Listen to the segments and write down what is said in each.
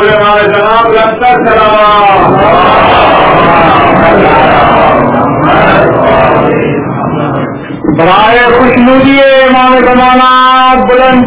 جناب لشکر برائے خوشنودی امام زمانہ بلند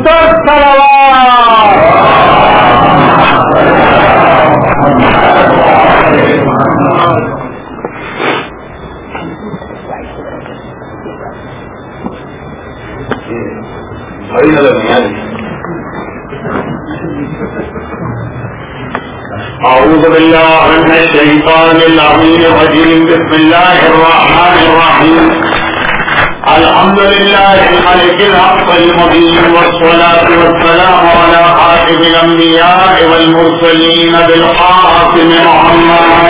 اعوذ باللہ من الشیطان اللعین الرجیم بسم اللہ الرحمن الرحیم الحمد للہ الملک الحق المبین والصلاة والسلام على خاتم الانبیاء والمرسلین بالقاسم محمد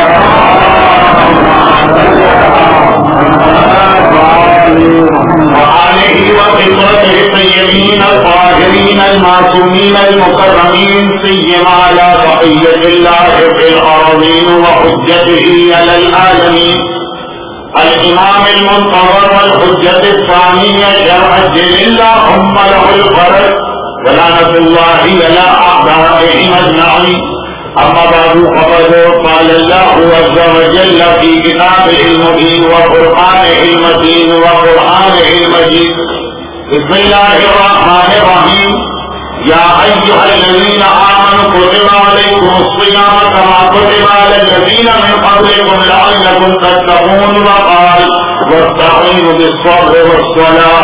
وآلہ وصحبہ الطیبین الطاہرین المعصومین المکرمین سیما علی بقیۃ اللہ فی الارضین وحجتہ علی العالمین الامام المنتظر والحجة الثانية شرع الدين اللهم له الفرج ولعنة الله على أعدائهم أجمعين أما بعد فقد قال الله عز وجل في كتابه المبين وقرآنه المتين وقرآنه المجيد بسم الله الرحمن الرحيم يا أيها الذين آمنوا كتب عليكم الصيام كما كتب على الذين من قبلكم لعلكم تتقون وقال واستعينوا بالصبر والصلاة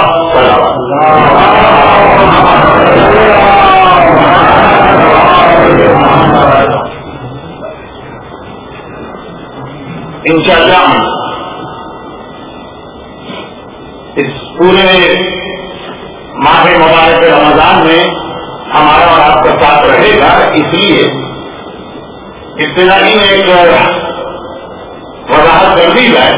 انشاءاللہ اس پورے ماہ مبارک رمضان میں ہمارا اور آپ کا ساتھ رہے گا. اس لیے ابتدائی میں ایک وضاحت کر دی جائے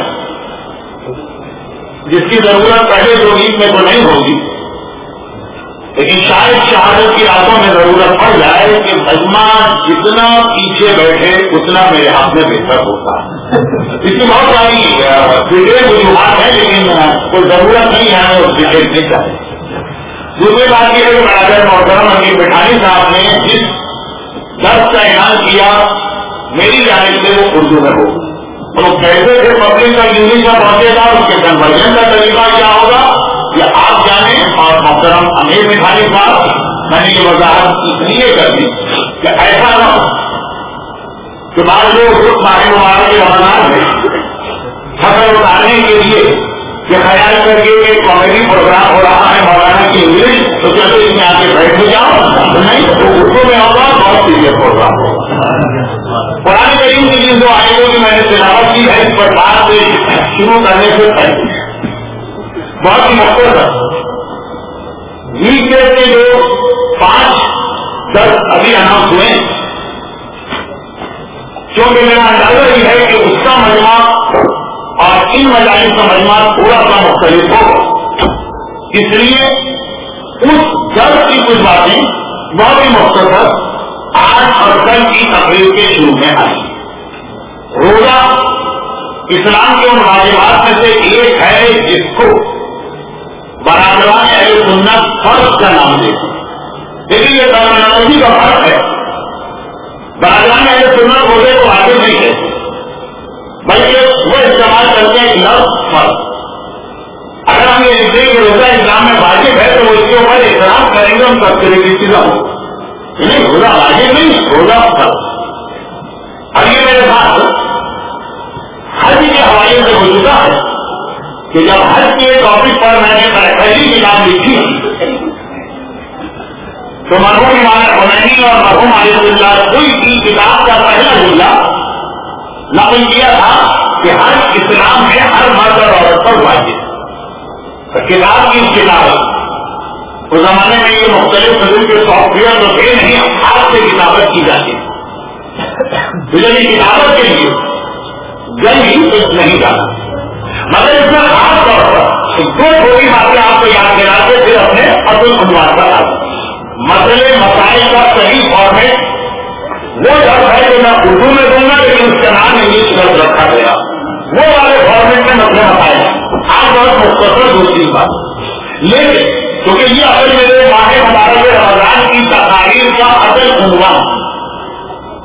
جس کی ضرورت پہلے 2 عید میں تو نہیں ہوگی، لیکن شاید شہادت کی راتوں میں ضرورت پڑ جائے کہ مجمع جتنا پیچھے بیٹھے اتنا میرے ہاتھ میں بہتر ہوتا. اس کی بہت ساری وجوہات ہیں، لیکن کوئی ضرورت نہیں ہے اور ڈیٹیل نہیں چاہیے. دوسری بات یہ ہے کہ برادر محترم امیر بٹھانی صاحب نے جس درس کا اعلان کیا میری جانب سے وہ اردو میں ہو، تو کیسے پھر پبلک کا انگلش میں پہنچے گا، اس کے کنورژن کا طریقہ کیا ہوگا یہ آپ جانیں. اور محترم امیر بٹھانی صاحب میں نے یہ وضاحت اس لیے کر دی کہ ایسا نہ ہو کہ بعض لوگ ماہ مبارک کے رمضان میں خبر اتارنے کے لیے یہ خیال کر کے ایک کامیڈی پروگرام ہو رہا ہے مولانا کی انگلش، تو چلو اس میں آ کے بیٹھ جاؤ. نہیں تو اردو میں ہوگا، بہت سیریس پروگرام ہوگا. قرآن کریم کی جن 2 آیتوں کی میں نے تلاوت کی ہے اس پر بات شروع کرنے سے پہلے بہت ہی مختصر ویک ڈیز کے جو 5 درس ابھی اناؤنس ہوئے، کیونکہ میرا اندازہ یہ ہے کہ اس کا مجموعہ اور ان مجالس کا مجموعہ تھوڑا سا مختلف ہوگا، اس لیے اس درس کی کچھ باتیں بہت ہی مختصر آج اور کل کی تقریر کے شروع میں آئی. روزہ اسلام کے ان واجبات میں سے ایک ہے جس کو برادران اہل سنت فرض کا نام دیتے ہیں، لیکن یہ ترمینالوجی کا فرق ہے. برادران اہل سنت روزے کو واجب نہیں کہتے بلکہ وہ استعمال کرتے ہیں لفظ فرض. اگر ہم یہ لکھتے ہیں کہ روزہ اسلام میں واجب ہے تو وہ اس کے اوپر احترام کریں گے، ہم سب طریقے کی چیزیں ہوں. نہیں، روزہ واجب نہیں، روزہ فرض. اب یہ میرے ساتھ حج کے حوالے سے ہو چکا ہے کہ جب حج کے ٹاپک پر میں نے پہلی کتاب لکھی تو مرحوم امام خمینی اور مرحوم علی اللہ کوئی کی کتاب کا پہلا جملہ نقل کیا تھا کہ ہر اسلام میں ہر مرد اور عورت پر واجب. کتاب کی کتاب اس زمانے میں یہ مختلف قسم کے سافٹ ویئر تو تھے نہیں، ہاتھ سے کتابت کی جاتی. جب یہ کتابت کے لیے جلدی کچھ نہیں جانا، مگر اس میں خاص طور پر 2 چھوٹی باتیں آپ کو یاد کرا کے پھر اپنے اصل عنوان پر آتے. مسئلے مسائل کا صحیح فارمیٹ وہ لفظ ہے جو میں اردو میں دوں گا، لیکن اس کا نام انگلش لفظ رکھا گیا. وہ والے فارمیٹ میں مسئلے مسائل آپ بہت مختصر 2-3 بات. لیکن کیونکہ یہ اصل میرے ماہ مبارک رمضان کی تقاریر کا اصل عنوان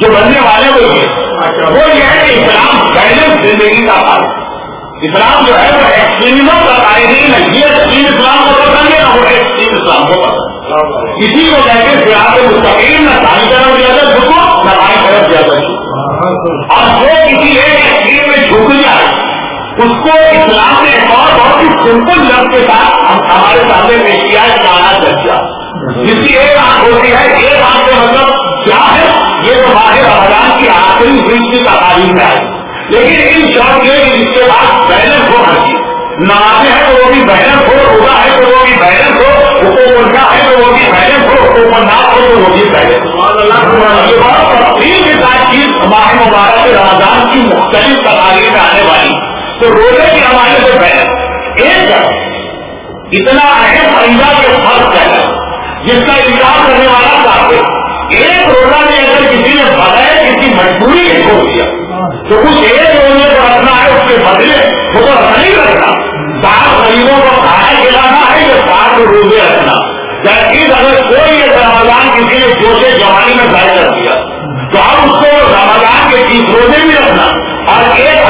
جو بننے والے وہ یہ ہے کہ اسلام بیلنس زندگی کا حال ہے. اسلام جو ہے وہ ایکسٹریمزم کا قائل نہیں ہے. یہ ایکسٹریم اسلام کو پسند ہے نہ وہ ایکسٹریم اسلام کو پسند. اسی کو کہتے ہیں صراط مستقیم، نہ دائیں طرف زیادہ جھکو نہ بائیں طرف زیادہ جھکو. اور جو کسی ایک ایکسٹریم میں جھک جائے اس کو اسلام نے ایک اور بہت ہی سمپل لفظ کے ساتھ ہمارے سامنے پیش کیا ہے، کانا چرچا. جس کی ایک آنکھ ہوتی ہے، ایک آنکھ کا مطلب کیا ہے؟ یہ تو ماہ رمضان کی آخری دن کی تعلیم ہے. لیکن ان شرط یہ کہ جس کے بعد بیلنس ہو ہر چیز، نمازیں ہیں تو وہ بھی بیلنس ہو، روزہ ہے تو وہ بھی بیلنس ہو، حقوق ہے تو وہ بھی بیلنس ہو، حقوق ناف ہو تو وہ بھی بیلنس ہو. یہ بہت تفصیل کے ساتھ چیز ماہ مبارک رمضان کی مختلف تعلیم میں آنے والی. تو روزے کے حوالے سے بیلنس ایک اتنا اہم فریضہ کے فرض ہے جس کا انکار کرنے والا چاہتے. ایک روزہ میں اگر کسی نے بغیر کسی مجبوری کے چھوڑ دیا تو کچھ ایک روزے کو رکھنا ہے، اس کے بدلے وہ تو نہیں رکھنا. 7 غریبوں کو کھانا کھلانا ہے یا 7 روزے رکھنا. جبکہ اگر کوئی یہ رمضان کسی نے جوشے جوانی میں ضائع کر دیا تو اب اس کو رمضان کے 30 روزے بھی رکھنا اور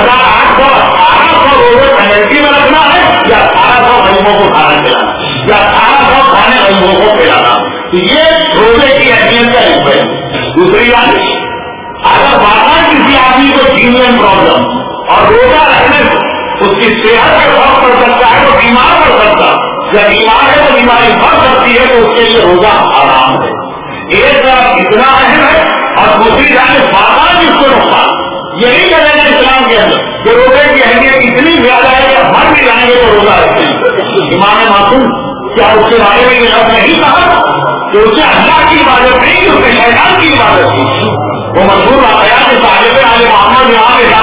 1818 روزے پینلٹی میں رکھنا ہے یا 1800 غریبوں کو کھانا کھلانا یا 1800 کھانے غریبوں کو کھلانا. یہ روزے کی اہمیت کا حصہ ہے. دوسری بات، اگر واقعی کسی آدمی کو جینئن پرابلم اور روزہ رکھنے سے اس کی صحت پر فرق پڑ سکتا ہے تو بیمار پڑ سکتا. جب بیمار ہے تو بیماری بڑھ سکتی ہے تو اس کے لیے روزہ آرام ہے. ایک اتنا اہم ہے اور دوسری جانب واقعی جس کو نقصان یہی کریں گے اسلام کے اندر کہ روزے کی اہمیت اتنی زیادہ ہے کہ مر بھی جائیں گے تو روزہ رکھتے ہیں. امام معصوم کیا اس کے بارے میں یہ لفظ نہیں کہا کہ اسے اللہ کی عبادت نہیں، اس نے شیطان کی عبادت کی. وہ مشہور واقعات کے صاحب علی محمد امام کے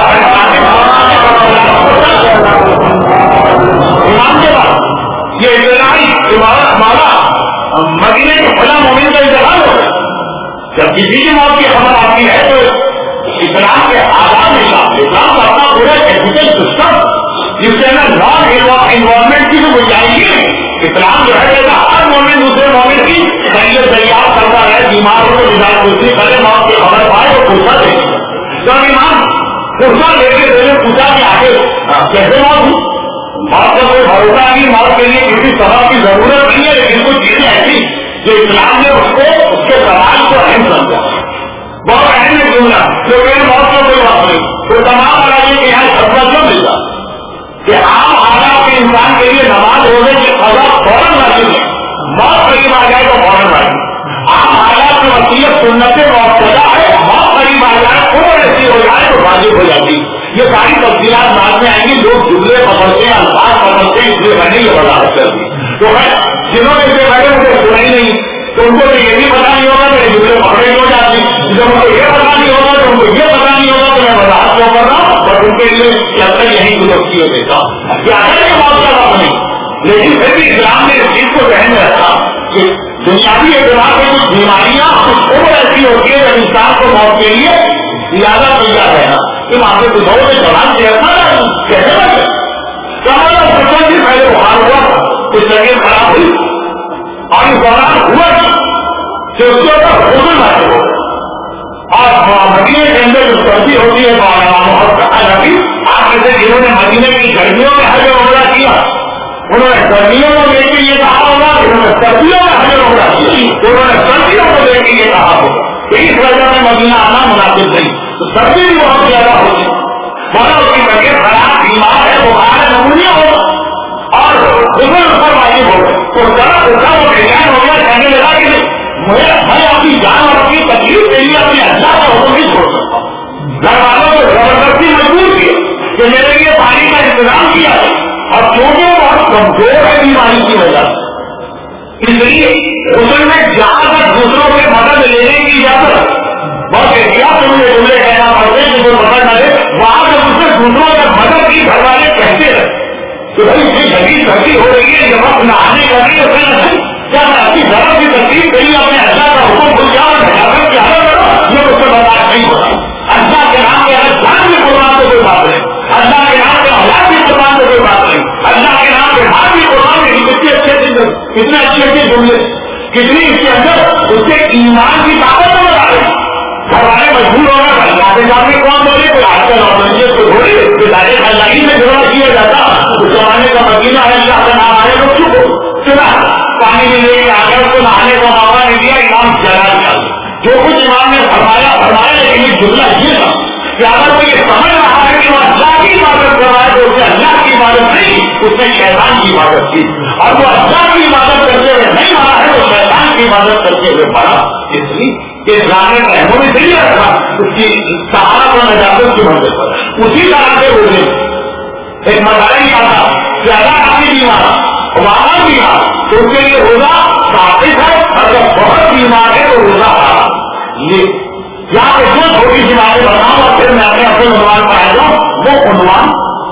بعد یہ ابتدائی عبادت ہمارا مدینے کے فلاں مومن کا انتقال ہو گیا. جب کسی کی موت کی خبر آتی ہے تو اسلام کے آداب میں اسلام کا اپنا پورا ایجوکیشن سسٹم جس کے اندر نان انوالومنٹ کی جو گنجائش ہے. اسلام جو ہے کہتا ہر مومن دوسرے مومن کی خیریت دریافت کرتا ہے، بیماروں کو مزاج دوسری کرے، موت کی خبر پائے تو پوچھا دے. تو امام پوچھا لیتے ہوئے پوچھا کہ آگے کیسے موت ہوئی؟ موت کا کوئی بھروسہ نہیں، موت کے لیے کسی سبب کی ضرورت نہیں ہے، لیکن کچھ چیزیں ایسی جو اسلام نے اس کو اس کے سوال کو اہم سمجھا. بہت اہم ہے جملہ جو کہ موت کا کوئی وقت نہیں. تو تمام بڑھائی کے یہاں خطرہ کیوں ملتا کہ عام حالات کے انسان کے لیے نماز روزے کی قضا فوراً واجب ہے، موت قریب آ جائے تو فوراً واجب. عام حالات میں وصیت سنت موقع ہے، موت قریب آ جائے عمر ایسی ہو جائے تو واجب ہو جاتی. یہ ساری تفصیلات بعد میں آئیں گی. لوگ جملے پکڑتے ہیں، الفاظ پکڑتے ہیں، اس لیے میں نے یہ وضاحت کر دی. تو ہے جنہوں نے اسے پہلے مجھے سنا ہی نہیں تو ان کو یہ بھی پتا نہیں ہوگا کہ جملے پکڑے ہو جاتی. جب ان کو یہ پتا نہیں ہوگا تو ان کو یہ پتا نہیں ہوگا کہ میں وضاحت کیوں کر رہا ہوں اور ان کے لیے کیا یہی گلوکی ہو دیتا ہوں. کیا ہے یہ موت کا وقت نہیں، لیکن پھر بھی اسلام نے اس چیز کو ذہن میں رکھا کہ دنیاوی اعتبار سے کچھ بیماریاں کچھ عمر ایسی ہوتی ہے جب انسان کو موت کے لیے زیادہ تیار رہنا. تم آپ کے دور میں جوان کیسے لگے کمانا بھی پہلے بخار ہوا، کچھ طبیعت خراب ہوئی اور اس دوران ہوا کہ اس کے اوپر حضور حاصل ہو اور مدینے کے اندر جو سردی ہوتی ہے آپ میں سے جنہوں نے مدینے کی گرمیوں میں حج عمرہ کیا انہوں نے گرمیوں کو دیکھ کے یہ کہا ہوگا، انہوں نے سردیوں میں حج عمرہ کیا انہوں نے سردیوں کو دیکھ کے یہ کہا ہوگا. اس وجہ میں مدینہ آنا مناسب نہیں. تو سردی بھی بہت زیادہ ہوتی مگر اس کی طبیعت خراب بیمار ہے، بخار نمونیا ہوگا اور حضور پر واجب ہوگا. تو ذرا اٹھا وہ ڈیزائن ہو گیا، کہنے لگا کہ میں اپنی جان اور اپنی تکلیف کے لیے اپنے اللہ کا حکم نہیں چھوڑ سکتا. گھر والوں کو زبردستی مجبور کیا کہ میرے لیے پانی کا انتظام کیا ہے اور چونکہ بہت کمزور ہے بیماری کی وجہ سے اس لیے غسل میں جہاں تک دوسروں سے مدد لینے کی اجازت بہت احتیاط سے مجھے جملے کہنا پڑتے ہیں جو مدد نہ لے وہاں سے اس سے دوسروں سے مدد کی گھر والے کہتے ہیں کہ بھائی اتنی شدید سردی ہو رہی ہے یہ وقت نہانے کا نہیں ہے کیا میں اپنی ذرا کی تکلیف کے لیے اپنے اللہ کا حکم بھول جاؤں نجازت کے امام نے فرمایا لیکن یہ جملہ یہ تھا کہ اگر وہ یہ سمجھ رہا ہے کہ وہ اللہ کی عبادت کر رہا ہے تو اسے اللہ کی عبادت نہیں، اس نے شیطان کی عبادت کی، اور وہ اللہ کی عبادت کرتے ہوئے نہیں مارا ہے، وہ شیطان کی عبادت کرتے ہوئے پڑا، اس لیے کہ اسلام نے رحموں میں صحیح رکھا اس کی سہارت اور نجات کی مدد پر۔ اسی طرح سے روزے ایک مسئلہ ہی آتا کہ اگر آدمی بیمار وہاں بیمار تو اس کے لیے روزہ ثابت ہے، اگر بہت بیمار ہے تو روزہ حرام۔ یہ یہاں پہ جو چھوٹی سی باتیں بتاؤں اور پھر میں اپنے عنوان پر آ جاؤں، وہ عنوان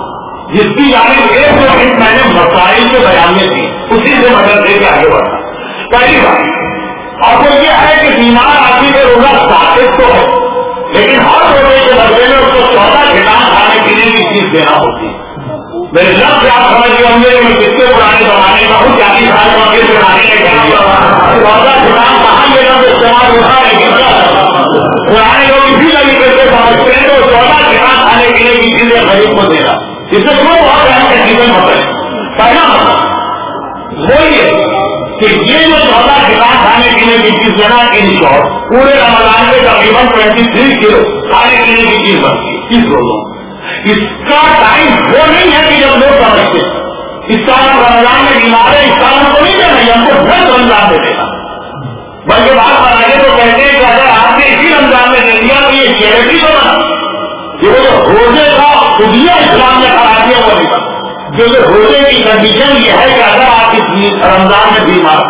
جس کی جانب 1 منٹ میں نے مسائل کے بیانیے تھی اسی سے مدد دے کے آگے بڑھا۔ پہلی بات اور وہ یہ ہے کہ بیمار آدمی میں روزہ ثابت تو ہے، لیکن ہر روزے کے بدلے میں اس کو 14 گھٹان کھانے پینے کی چیز دینا ہوتی ہے۔ میرے لفظ سے آپ سمجھ گئے ہوں گے میں کس کے پرانے زمانے کا ہوں، 40 سال کا کس زمانے میں کیا 14 گھٹان کہاں یہ لفظ استعمال ہوتا ہے کہ پرانے لوگ اسی طریقے سے سمجھتے ہیں تو 14 گھٹان کھانے پینے کی چیزیں غریب کو دینا، اس سے کیوں بہت اہم کنڈیشن ہوتا ہے۔ پہلا مطلب وہ یہ کہ یہ جو 14 گھٹان کھانے پینے کی چیز دینا ان شارٹ پورے رمضان میں تقریباً 23 کلو کھانے پینے کی چیز بنتی ہے 30 روزوں۔ اس کا ٹائم وہ نہیں ہے کہ جب لوگ سمجھتے اس سال رمضان میں بیمار ہے، اس سال ہم کو نہیں دینا، ہم کو 10 رمضان میں دینا، بلکہ بات بنائیے تو کہتے ہیں کہ اگر آپ نے اسی رمضان میں دے دیا تو یہ چیریٹی تو بنا، یہ وہ جو روزے کا خودیہ اسلام نے کرا دیا وہ نہیں بنا، کیونکہ روزے کی کنڈیشن یہ ہے کہ اگر آپ اس رمضان میں بیمار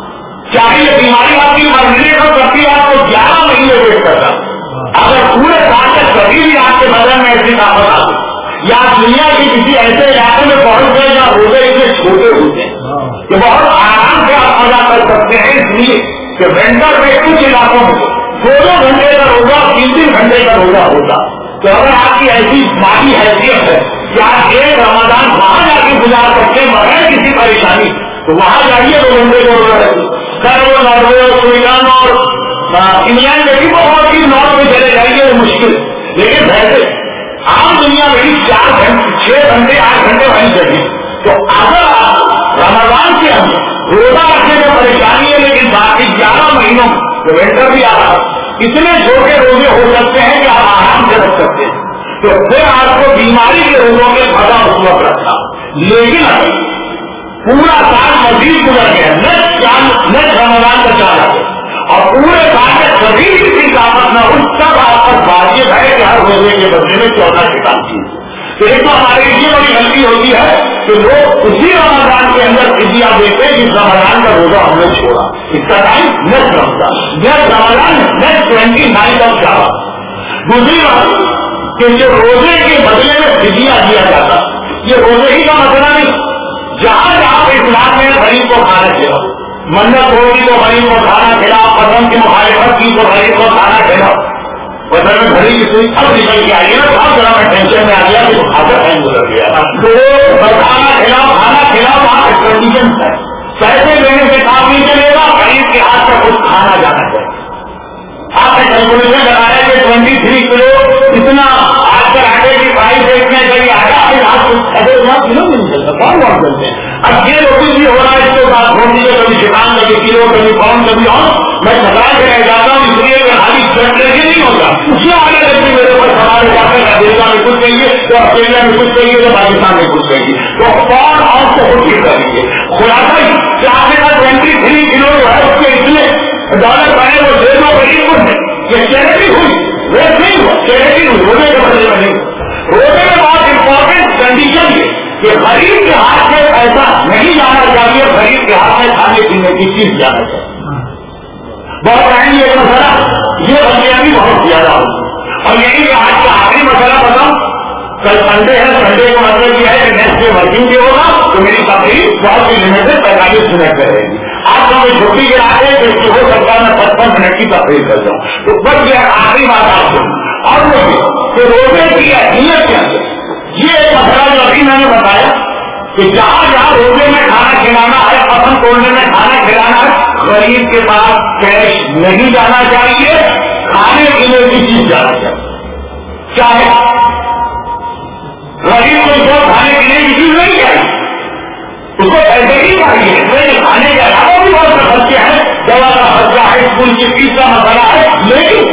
چاہے یہ بیماری آپ کی مرنے کو کرتی ہے آپ کو 11 مہینے ویٹ کرتا، اگر پورے سال تک کبھی بھی آپ کے بدن میں ایسی طاقت آ گئی یا دنیا کے کسی ایسے علاقے میں پہنچ گئے جہاں روزے اتنے چھوٹے ہوتے ہیں کہ بہت آرام سے آپ مزہ کر سکتے ہیں، اس لیے کہ ونٹر میں کچھ علاقوں میں 2 گھنٹے کا روزہ 3 گھنٹے کا روزہ ہوتا، تو اگر آپ کی ایسی مالی حیثیت ہے کہ آپ ایک رمضان وہاں جا کے گزار سکتے ہیں بغیر کسی پریشانی تو وہاں جائیے 2 گھنٹے کا روزہ رہتی، سر وہ ناروے سویڈن اور انگلینڈ میں بھی بہت ہی نارتھ میں چلے جائیے وہ مشکل، لیکن ویسے عام دنیا میں بھی 4 گھنٹے 6 گھنٹے 8 گھنٹے وہیں چاہیے، تو اگر آپ رمضان کے اندر روزہ رکھنے میں پریشانی ہے لیکن باقی 11 مہینوں جو ونٹر بھی آ رہا ہے اتنے چھوٹے روزے ہو سکتے ہیں کہ آپ آرام سے رکھ سکتے ہیں، تو پھر آپ کو بیماری کے روزوں میں پتا اس وقت رکھنا، لیکن اگر پورا سال مزید گزر گیا نیکسٹ رمضان کا چال آ اور پورے سال میں کبھی بھی طاقت نہ ہو تب آپ پر واجب ہے کہ ہر روزے کے بدلے میں 14 گھٹان چیز۔ تو ایک تو ہماری یہ بڑی غلطی ہوتی ہے کہ لوگ اسی رمضان کے اندر فدیہ دیتے جس رمضان کا روزہ ہم نے چھوڑا، اس کا time next Ramzan next 29 of Shaban. دوسری بات کہ جو روزے کے بدلے میں فدیہ دیا جاتا یہ روزے ہی کا مسئلہ نہیں، جہاں جہاں اسلام میں غریب کو کھانا کھلاؤ، منت ہوگی تو غریب کو کھانا کھلاؤ، قدم کی مخالفت کی تو غریب کو کھانا کھلاؤ، بدل میں گھڑی کی سوئی اب نکل کے آئی ہے نا، بہت ذرا میں ٹینشن میں آ گیا کہ کھانا ٹائم گزر گیا تھا، تو کھانا کھلاؤ وہاں کنڈیشن ہے، پیسے دینے سے کام نہیں چلے گا، غریب کے ہاتھ میں کچھ کھانا جانا چاہیے۔ آپ نے کیلکولیشن لگایا کہ 23 کلو اتنا آج کل آٹے کی پرائز دیکھنے کہیں آیا پھر آپ کلو نہیں چلتا کون بہت چلتے ہیں، اب یہ روٹی بھی ہو رہا ہے اس کے ساتھ ہو دیجیے کبھی شکان کبھی کلو کبھی پاؤنڈ کبھی اور میں سکا کے رہ جاتا ہوں، اس لیے میں خالی چٹ لے کے نہیں ہوتا، اس میں آنے لگتی میرے اوپر سوال جاتے ہیں امریکہ میں کچھ چاہیے تو آسٹریلیا میں کچھ چاہیے تو پاکستان میں کچھ چاہیے، تو فون آف کو کچھ کر دیجیے خلاصہ ہی کہ آپ کے پاس 23 کلو جو ہے اس کے اتنے ڈالر بنے وہ دے دو غریب کو یہ چیریٹی ہوئی، ویسٹ نہیں ہوا، چیریٹی ہوئی، روزے کے بدلے میں نہیں۔ روزے میں بہت امپورٹنٹ کنڈیشن یہ کہ غریب کے ہاتھ میں ایسا نہیں جانا چاہیے، غریب کے ہاتھ میں کھانے پینے کی چیز جانا چاہیے۔ بہت اہم یہ مسئلہ یہ بندیاں بھی بہت زیادہ ہوتی اور یہی آج کا آخری مسئلہ بتاؤں، کل سنڈے ہے، سنڈے کا مطلب یہ ہے کہ نیکسٹ ڈے ورکنگ ڈے ہوگا تو میری تقریر بہت ہی لمیٹڈ 45 منٹ میں رہے گی، آپ کو میں چھٹی کے آتے ہیں تو ہو سکتا ہے میں 55 منٹ کی تقریر کر جاؤں، تو بس یہ آخری بات آپ سے اور وہ کہ روزے کی اہمیت کیا ہے، یہ ایک مسئلہ جو ابھی میں نے بتایا کہ جہاں جہاں روزے میں کھانا کھلانا ہے، قسم توڑنے میں کھانا کھلانا ہے، غریب کے پاس کیش نہیں جانا چاہیے، کھانے پینے کی چیز جانا چاہیے، چاہے غریب کو جو کھانے پینے کی چیز نہیں چاہیے اس کو پیسے ہی چاہیے، کھانے کے علاوہ بھی بہت سے خرچے ہیں، دوا کا خرچہ ہے، اسکول کی فیس کا مسئلہ ہے، لیکن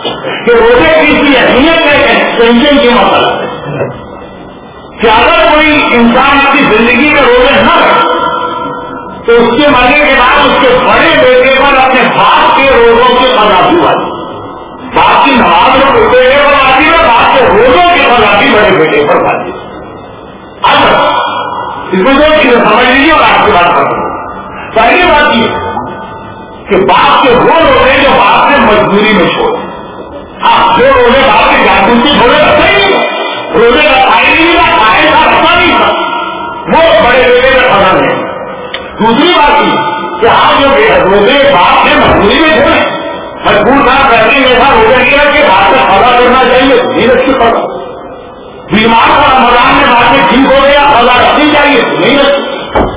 کہ روزے کی اسی اہمیت کا ایک ایکسٹینشن کی مسئلہ ہے کہ اگر کوئی انسان اپنی زندگی میں روزے نہ رکھے تو اس کے مرنے کے بعد اس کے بڑے بیٹے پر اپنے باپ کے روزوں کی قضا بھی واجب، باپ کی نماز میں بیٹے پر واجب ہے، باپ کے روزوں کی قضا بھی بڑے بیٹے پر واجب ہے۔ اب اس میں دو چیزیں سمجھ لیجیے اور آپ کی بات کرتا ہوں۔ پہلی بات یہ کہ باپ کے وہ روزے جو باپ نے مجبوری میں چھوڑے، آپ جو روزے باپ کے جاسوسی چھوڑے رکھتے ہی نہیں، روزے کا فائدہ نہیں تھا، قائد کا رکھتا نہیں تھا، وہ بڑے بیٹے کا قضا نہیں۔ دوسری بات یہ کہ آپ جو روزے باپ نے مجبوری میں چھوڑے، مجبور نہ کرنے میں تھا روزے نہیں رکھے، باپ سے قضا کرنا چاہیے، نہیں رکھی قضا۔ بیمار کا رمضان میں بعد میں ٹھیک ہو گیا، قضا رکھنی چاہیے، نہیں رکھی۔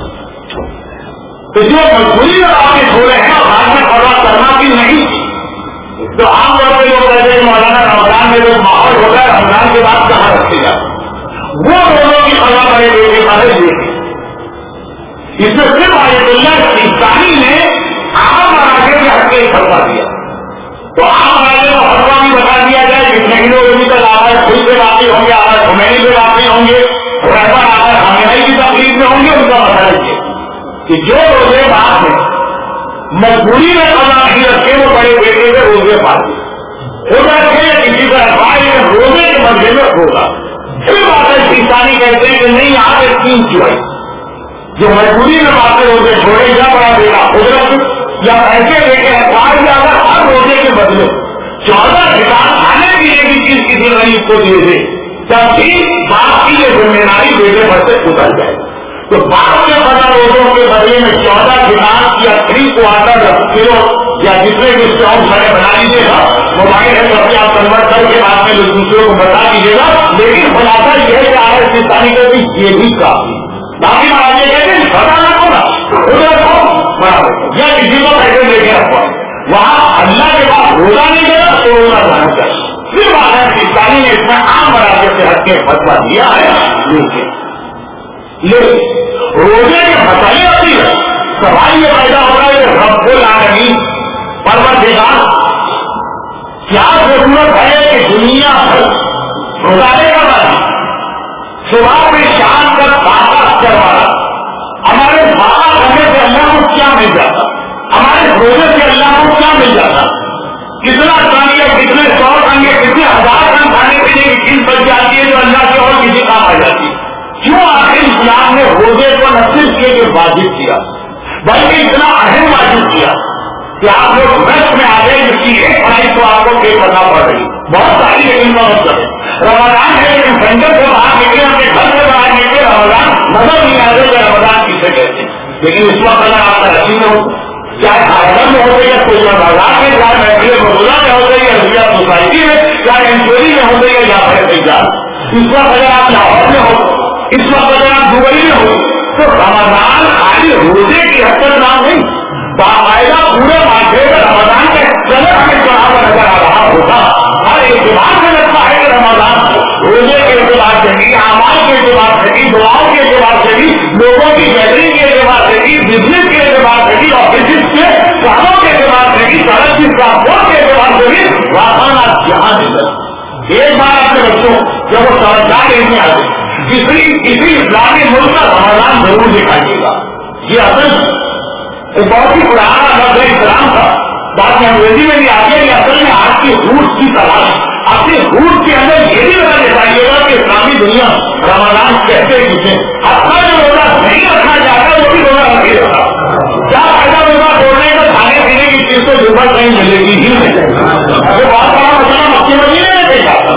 تو جو مجبوری میں آپ نے چھوڑے ہیں اور بعد میں قضا کرنا بھی نہیں، تو عام طور پہ لوگ کہتے ہیں مولانا رمضان میں جو ماحول ہوتا ہے رمضان کے بعد کہاں رکھے جاتے، وہ روزوں کی قضا بڑے بیٹے کا ہے یہ۔ اس میں صرف آیت اللہ سیستانی نے عام مراکز کے حق کے فتوا دیا، تو عام مراکز کو فتوا بھی بتا دیا جائے جتنے ہی لوگ ابھی تک آواز خود سے واقعی ہوں گے، آواز خمینی سے واقعی ہوں گے، رہبر آواز خامنہئی کی تقریب میں ہوں گے، ان کا مسئلہ یہ کہ جو روزے باپ میں مجبوری میں قضا نہیں رکھے وہ بڑے بیٹے کے روزے پاتے ہو رکھے یا کسی کا افواہ روزے کے بدلے میں ہوگا۔ پھر بات سیستانی کہتے ہیں کہ نہیں آپ ایک تین چوائس جو مجبوری میں باتیں روزے چھوڑے یا بڑا بیٹا قدرت یا ایسے بیٹے افواہ یا اگر ہر روزے کے بدلے 14 کتاب کھانے پینے کی چیز کسی غریب کو دے دے تب بھی باپ کی یہ ذمہ داری بیٹے پر سے اتر جائے، تو باپ کے 15 روزوں کے بدلے میں 14 کتاب یا 3 کوارٹر کلو یا جتنے بھی اسٹاک بنے بنا لیجیے گا، موبائل ہے سب سے آپ کنورٹ کر کے بعد میں دوسروں کو بتا دیجیے گا، لیکن خلاصہ یہ ہے کہ آج سیستانی کا بھی یہ بھی کافی باقی مہاراجے کہتے ہیں پتا نہ ہوگا ادھر کو برابر یا کسی کو پیسے لے کے رکھو، وہاں اللہ کے پاس روزہ نہیں دینا تو روزہ جانا چاہیے۔ پھر مہاراج سیستانی نے اس میں عام مراجے سے ہٹ کے فتوا دیا ہے، لیکن روزے کے مسئلے ہوتی ہے سوال یہ پیدا ہوتا ہے کہ رب العالمین پروردگار کیا ضرورت ہے کہ دنیا بھر روزانے کا مانا صبح میں شام کا طاقت کروانا، ہمارے بابا کرنے سے اللہ کو کیا مل جاتا، ہمارے روزے سے اللہ کو کیا مل جاتا، کتنا ٹن یا کتنے 100 ٹن یا کتنے 1000 ٹن کھانے پینے کی چیز بچ جاتی ہے جو اللہ کے اور کسی کام آ جاتی ہے۔ کیوں آخر اسلام نے روزے کو نہ صرف کے لیے واجب کیا بلکہ اتنا اہم واجب کیا کہ آپ لوگ ویسٹ میں آ گئے جس کی ایک پڑھائی تو آپ کو پے کرنا پڑ رہی، بہت ساری لیکن کا مطلب ہے رمضان ہے لیکن سینٹر سے باہر نکلے اپنے گھر سے باہر نکلے رمضان نظر نہیں آ رہے کہ رمضان کسے کہتے ہیں، لیکن اس وقت اگر آپ کا رسیم ہو چاہے خاصر میں ہوتے یا کوئی بازار میں چاہے محفل موضوع میں ہوتے یا رضیا سوسائٹی میں چاہے انچوری میں ہوتے یا اس وقت اگر آپ لاہور میں ہو، اس وقت اگر آپ دبئی میں ہو تو رمضان خالی روزے کی حد تک نام نہیں، باقاعدہ پورے معاشرے میں رمضان کا چلر ہمیں چڑھا ہوا نظر آ رہا ہوگا۔ ہر اعتبار سے لگتا ہے کہ رمضان روزے کے اعتبار سے بھی، اعمال کے اعتبار سے بھی، دعاؤں کے اعتبار سے بھی، لوگوں کی گیدرنگ کے اعتبار سے بھی، بزنس کے اعتبار سے بھی، آفیسز کے کاموں کے اعتبار سے بھی، سڑک کی ٹرانسپورٹ کے اعتبار سے بھی رمضان جہاں نکل ایک بار اپنے بچوں جب وہ سمجھدار میں آتے کسی اسلامی ملک کا رمضان ضرور دکھائیے گا۔ یہ اصل ایک بہت ہی پرانا لفظ اسلام تھا، بات میں انگریزی میں بھی آتی ہے کہ اصل میں آج کی روٹ کی تلاش، اپنی روٹ کے اندر یہ بھی بتا دکھائیے گا کہ اسلامی دنیا رمضان کہتے کسے، اپنا جو روزہ نہیں رکھنا چاہتا وہ بھی روزہ نہیں رکھتا، کیا فائدہ روزہ توڑنے کا، کھانے پینے کی چیز تو ضرورت نہیں ملے گی ہی نہیں۔ بہت بڑا مسئلہ مکی مدینے میں پیش آتا،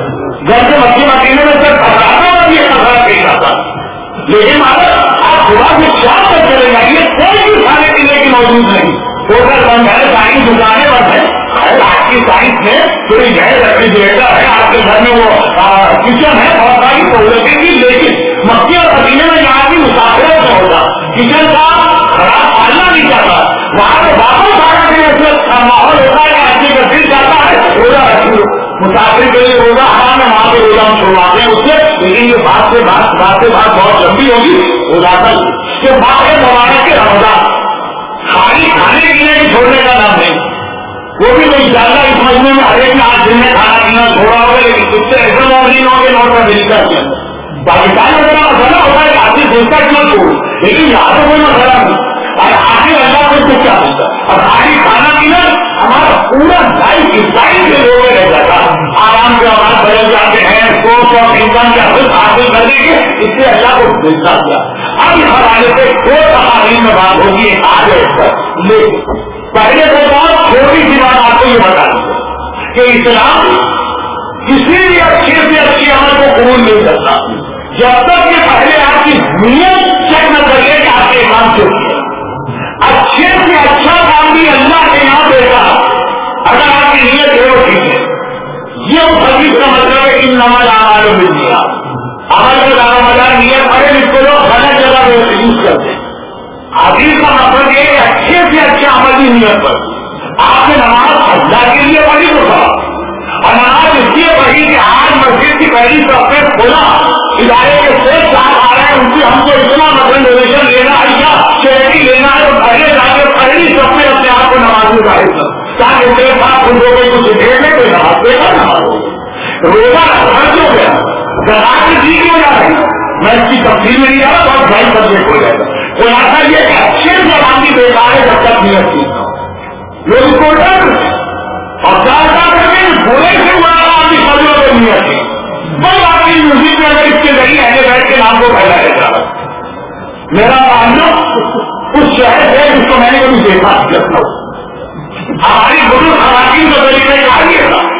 جب سے مکی مدینے میں صرف خطرات میں بھی خطرہ پیش آتا، لیکن اگر آپ صبح سے شام تک چلے جائیے کوئی بھی کھانے پینے کی موجود نہیں، ہوٹل بند ہے، سائنس دکانیں بند ہے، آج کی سائنس میں تھوڑی گھر ریفریجریٹر ہے، آپ کے گھر میں وہ کچن ہے، بہت ساری سہولتیں بھی، لیکن مکی اور مدینے میں یہاں کی مسافرت میں ہوتا کچن کا خراب پالنا نہیں چاہتا، وہاں پہ واپس آنے کے لیے ماحول ہوتا ہے کہ آدمی کا دل چاہتا ہے روزہ رکھو، مسافر کے لیے روزہ حرام ہے، وہاں پہ روزہ ہم چھوڑواتے ہیں اس سے، لیکن یہ بات سے بات بہت لمبی ہوگی، روزہ کہ بات ہے مبارک کے رمضان خالی کھانے پینے کی چھوڑنے کا نام نہیں، وہ بھی نہیں جانتا اس مجموعے میں ہر ایک نے آج دن میں کھانا پینا چھوڑا ہوگا، لیکن کچھ سے ایسے مومنین ہوں گے نوٹ امریکہ کے اندر پاکستان میں بڑا مسئلہ ہوتا ہے کہ آدمی سوچتا کیوں چھوڑ، لیکن یہاں تو کوئی مسئلہ نہیں، اور آخر اللہ کو کچھ کیا ہوتا اور خالی کھانا پینا ہمارا پورا لائف اسٹائل کے لوگ میں رہ جاتا، آرام کے اوقات بدل جاتے ہیں، سورس آف انکم کے حاصل کرنے کے، اس سے اللہ کو ملتا کیا۔ اب اس حوالے سے دو تقاریر میں بات ہوگی، آج ہے اس پر، لیکن پہلے سے بات چھوٹی سی بات آپ کو یہ بتا دیں کہ اسلام کسی بھی اچھے سے اچھی عمل کو قبول نہیں کرتا جب تک کہ پہلے آپ کی نیت چیک نہ کر لے کہ آپ کے کام کیوں کیا۔ اچھے سے اچھا کام بھی اللہ کے یہاں دیتا اگر آپ کی نیت ہے وہ ٹھیک ہے۔ یہ اس حدیث کا مطلب ہے کہ نماز اعمال بالنیات، عمل کا دار مدار نیت پڑے جس کو لوگ غلط جگہ پہ یوز کرتے ہیں۔ حدیث کا مطلب یہ ہے اچھے سے اچھا عمل کی نیت پر آپ نے نماز اللہ کے لیے پڑھی تو تھا، اور نماز اس لیے پڑھی کہ آج مسجد کی پہلی طرف سے کھولا ادارے کے سیٹ صاحب آ رہے ہیں، ان کی ہم کو اتنا مطلب ڈونیشن لینا ہے یا چیریٹی لینا ہے، تو پہلے جا کے پہلی طرف میں اپنے آپ کو نماز میں ظاہر کر تاکہ میرے پاس ان لوگوں کو کچھ دیر میں کوئی نماز دے گا نماز ہوگی۔ روزہ خرچ ہو گیا زکات جی کیوں جا رہی، میں اس کی تفصیل میں نہیں آ رہا، بہت بھائی سبجیکٹ ہو جائے گا۔ خلاصہ یہ کہ اچھے سے آدمی بیکار ہے جب تک نیت ٹھیک نہ ہو، لوگ کو ڈر اور کر کے برے سے بڑا آدمی فضلوں کو نیت تھی بس آدمی میوزک میں اگر اس کے ذریعے ایسے بیٹھ کے نام کو پھیلا دیتا ہے۔ میرا تعلق اس شہر سے جس کو میں نے کبھی دیکھا لکھنؤ، ہماری بزرگ خواتین کا طریقہ کہا یہ تھا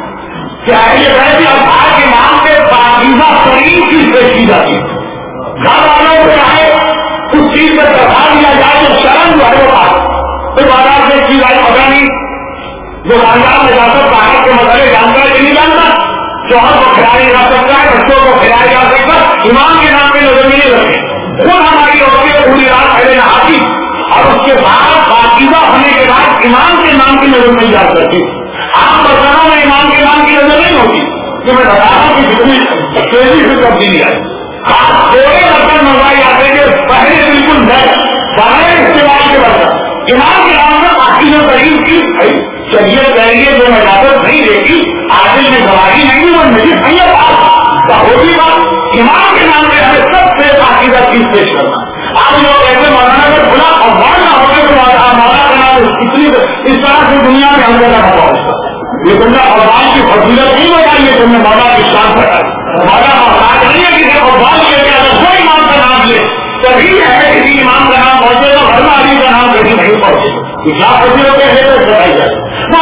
کہ ایسے بیٹھ کے اللہ کے نام پہ پاکیزہ ترین چیز پیش کی جاتی ہے، گھر والوں کو چاہے اس چیز پہ دکھا دیا جائے تو شرم جو ہے وہ پاس تو بازار سے چیز آئی پتا نہیں، جو خاندان میں جا سکتا ہے کے مسئلے جانتا ہے کہ نہیں جانتا، شوہر کو کھلایا جا سکتا ہے، بچوں کو کھلایا جا سکتا ہے، ایمان کے نام پہ نظر نہیں رکھے، خود ہماری عورتیں پوری رات پہلے نہاتی اور اس کے بعد پاکیزہ ہونے کے بعد ایمان کے نام کی نظر نہیں جا سکتی۔ عام برتنوں میں ایمان کے نام کی نظر نہیں ہوتی، کہ میں بتا رہا ہوں کہ جتنی تیزی سے تبدیلی آئی، تھوڑے برتن منگوائے جاتے کہ پہلے بالکل نئے بغیر استعمال کے برتن، ایمان کے نام میں پاکیزہ ترین کی شریعت کہہ رہی ہے جو اجازت نہیں دیتی، عادل میں گواہی نہیں، وہ نہیں ہے بات ہوگی بات، ایمان کے نام پہ ہمیں سب سے پاکیزہ چیز پیش کرنا۔ آپ لوگ ایسے مولانا اگر کھلا افغان نہ ہوتے تو مولانا کا نام اس طرح سے دنیا میں ہم لوگوں کا پہنچتا، یہ تم نے افغان کی فضیلت نہیں بتائی ہے، تم نے مولا کی شان بتائی، مولا محتاج نہیں ہے کسی افغان کے لیے اگر کوئی ایمان کا نام لے تبھی ہے کسی ایمان کا نام پہنچے گا، ورنہ علی کا نام کبھی نہیں پہنچے گا۔ کیا فضیلت ہے تو بتائی جائے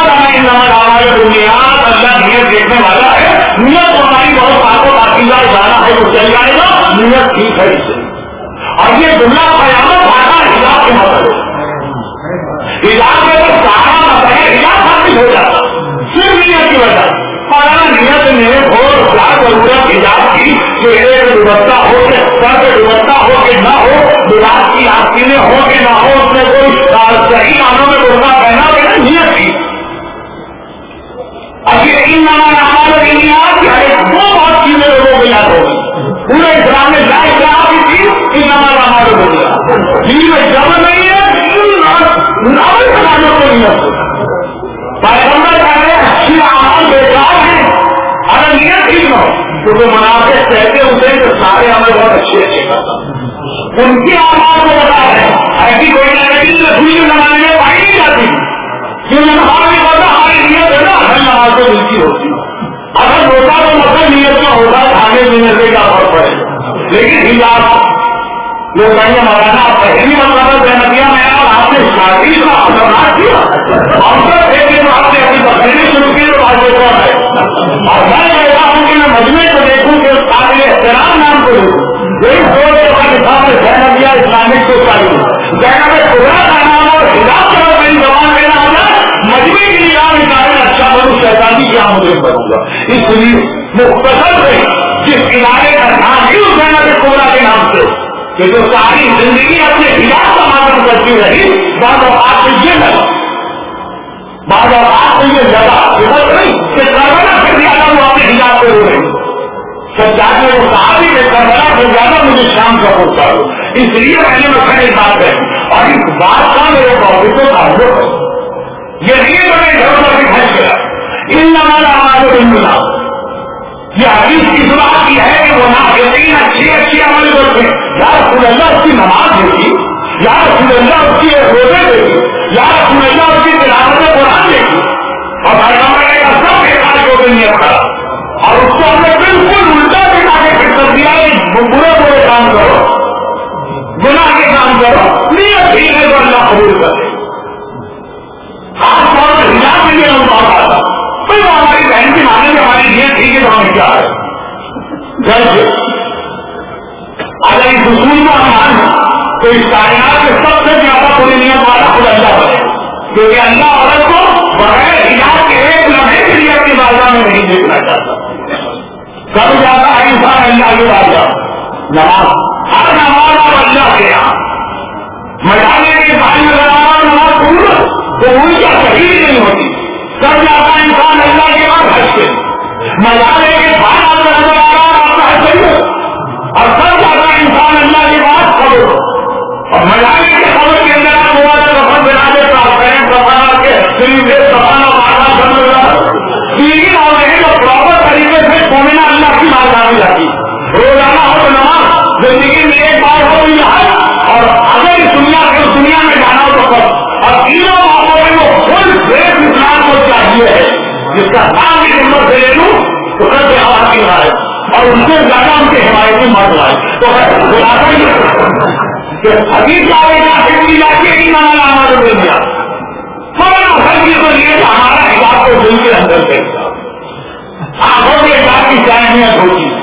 بنیاد اللہ نیت دیکھنے والا ہے، نیت ہماری بہت آپ کو پاکیزہ جانا ہے تو چل جائے گا، نیت ٹھیک ہے اس سے۔ اور یہ جملہ قیامت بھاگا حجاب کے مطلب حجاب میں تو سارا مسئلہ حجاب حاصل ہو جاتا صرف نیت کی وجہ، اور نیت میں ہو کیا ضرورت حجاب کی، چہرے پہ دوپٹہ ہو کے سر پہ دوپٹہ ہو کے نہ ہو، لباس کی آستینیں ہو کے نہ ہو، اس میں کوئی صحیح معنوں میں برقع پہنا ہو کہ نیت کی۔ اب یہ ان نماز بنیاد وہ بہت چیزیں لوگوں کو یاد ہوگی، پورے اسلام میں لا الہ کی چیز ان نماز بنیاد دین میں جب نہیں ہے عمل بنانے کو نیت پیغمبر کہہ رہے ہیں اچھی عمل بیکار ہیں اگر نیت ٹھیک ہو، کیونکہ منافق کہتے ہوتے ہیں کہ سارے عمل بہت اچھے اچھے کرتا، ان کی آواز کو بتا رہے ہیں ایسی کوئی رسول زمانے میں پائی نہیں جاتی، جو نماز نہیں پڑھتا ہماری نیت ہے نا ہر نماز کو ملتی ہوتی، اگر ہوتا تو مطلب نیت کا ہوتا کھانے پینے سے کیا فرق پڑے گا، لیکن حجاب لوگ کہیں مولانا پہلی مرتبہ زینبیہ میں اور آپ نے شادی کا خطرناک کیا اور ایک دن آپ نے اپنی تقریریں شروع کی تو آج دیکھا ہے، اور میں کہتا ہوں کہ میں مجموعے کو دیکھوں کہ قابل احترام نام کو دیکھوں، یہی سوچ کے بعد حساب سے زینبیہ اسلامک سوسائٹی زینب خدا کا نام اور حجاب کے بعد میری زبان لینا ہوگا مجموعے کے لیے آپ ادارے اچھا بنوں شیطانی کیا مجرم بنوں گا، اس لیے مختصر سے جس ادارے کا نام ہی زینب خدا کے نام سے کہ جو ساری زندگی اپنے حجاب کا ماتم کرتی رہی، بعض اوقات سے یہ لگا، بعض اوقات سے یہ لگا نہیں کہ کربلا سے زیادہ وہ اپنے حجاب پہ رو رہی، سچائی وہ صحابی میں کربلا سے زیادہ مجھے شام کا پوچھتا ہوں، اس لیے میں نے مسئلہ بات ہے اور اس بات کا میرے پروفیسر تعلق ہے یہ نہیں بنے گھر پر بھی خرچ کرا ان ہمارا ہمارے بندہ یہ حدیث کی بات کی ہے کہ وہ ناقصین اچھی عمل کرتے ہیں. یا رسول اللہ اس کی نماز دیکھی, یا رسول اللہ اس کی روزے دیکھی, یا رسول اللہ اس کی تلاوت قرآن دیکھی, اور پیغمبر نے کہا سب بیکار کی ہوگی نیت خراب, اور اس کو ہم نے بالکل الٹا دکھا کے پھر کر دیا ہے برے کام کرو, گناہ کے کام کرو, نیت ٹھیک ہے تو اللہ قبول کرے. خاص طور پر حجاب کے لیے ہم بات آتا بھائی وہ ہماری بہن کی مانے میں ہماری نیت ٹھیک ہے تو ہمیں کیا ہے گھر سے اگر اس اصول کو ہم مانیں تو اس کائنات کے سب سے زیادہ پوری نیت والا خود اللہ بنے, کیونکہ اللہ عورت کو بغیر حجاب کے ایک لمحے کے لیے اپنی بازار میں نہیں دیکھنا چاہتا. کب جاتا ہے انسان اللہ کی بازار نماز, ہر نماز اور اللہ کے یہاں مجانے کے بھائی نظر آ رہا نماز پور تو ان کا صحیح نہیں ہوتی. کب جاتا ہے انسان اللہ کے بعد حج کے مجانے کے بھائی نظر آ رہا آپ کا حج صحیح ہو, اور کب جاتا ہے انسان اللہ کے بعد خبر ہو, اور مجانے کے خبر کے اندر آپ ہوا تو رفت بنا دیتا سفانا کے سفانا مارنا بند ہو جاتا تین اور نہیں تو پراپر طریقے سے مومنہ اللہ کی مالداری جاتی. روزانہ ہو تو نماز, زندگی میں ایک بار ہو تو یہ حج, اور اگر اس دنیا میں جانا ہو تو کب, اور تینوں موقعوں میں وہ فل فیس اسلام کو چاہیے ہے جس کا نام کی ہمت سے لے لوں تو کل سے ہوا کی رہا ہے, اور ان سے زیادہ ان کے حمایتی مرد آئے تو حدیث کی جاتی ہے کہ نام ہمارے مل گیا فوراً ہر چیز کو لیے کہ ہمارا حساب کو دل کے اندر سے آنکھوں کے حساب کی اہمیت ہوتی ہے.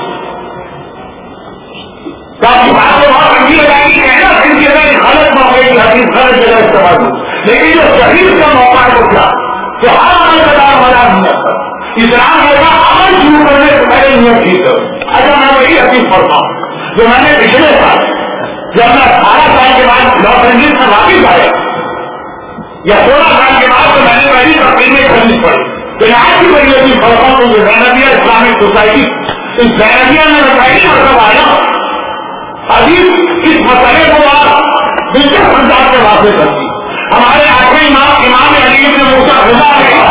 بات کو بہت اچھی لگائے گی کہنا پھر کی جگہ غلط موقع کی حدیث غلط جگہ استعمال ہو, لیکن جو صحیح کا موقع ہے وہ کیا تو ہر عمل کا دار بنا نیت پر اسلام ہوگا عمل شروع کرنے سے پہلے نیت ٹھیک کرو. اچھا میں وہی حدیث پڑھتا ہوں جو میں نے پچھلے سال جب میں 18 سال کے بعد لاس اینجلس میں واپس آیا یا 16 سال کے بعد تو میں نے پہلی تقریر میں حدیث پڑھی تو آج کی بڑی حدیث پڑھتا ہوں جو زینبیہ اسلامک سوسائٹی اس زینبیہ میں پہلی مرتبہ آیا حدیث اس مسئلے کو آپ دلچسپ انداز سے واضح کرتی. ہمارے آخری امام علی بن موسیٰ رضا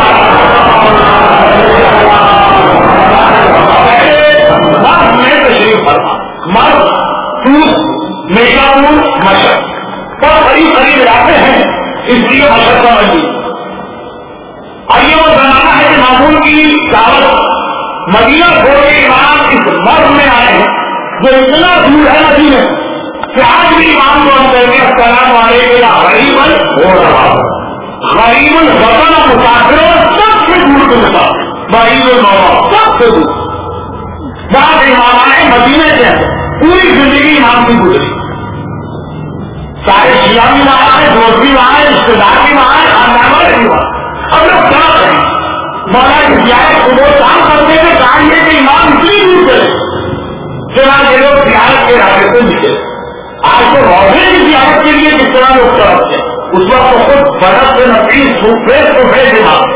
مرد میں تشریف فرما, مرد ٹوس میشاپور مشرق اور قریب قریب علاقے ہیں اس لیے مشرق کا مزید. آئیے وہ بنانا ہے کہ معمول کی دعوت مدینہ چھوڑ کے امام اس مرد میں آئے ہیں جو اتنا دور ہے مدینے کہ آج بھی امام کو ہم کہیں گے السلام علیکم غریب ہو رہا غریب الوطن مسافروں سب سے دور کے مسافر غریب الموت سب سے دور بعض امام آئے مدینے کے پوری زندگی امام کی گزری, سارے شیعہ بھی وہاں آئے, دوست بھی وہاں آئے, رشتے دار بھی وہاں آئے, خاندان والے بھی وہاں. اب لوگ کیا کریں مولا کی زیارت کو وہ کام کرتے تھے کام یہ کہ امام اتنی دور چلے چنانچہ یہ لوگ زیارت کے راستے سے نکلے. آج تو روزے کی زیارت کے لیے کس طرح لوگ کرتے ہیں اس وقت تو خود برف سے نفیس سفید دماغ.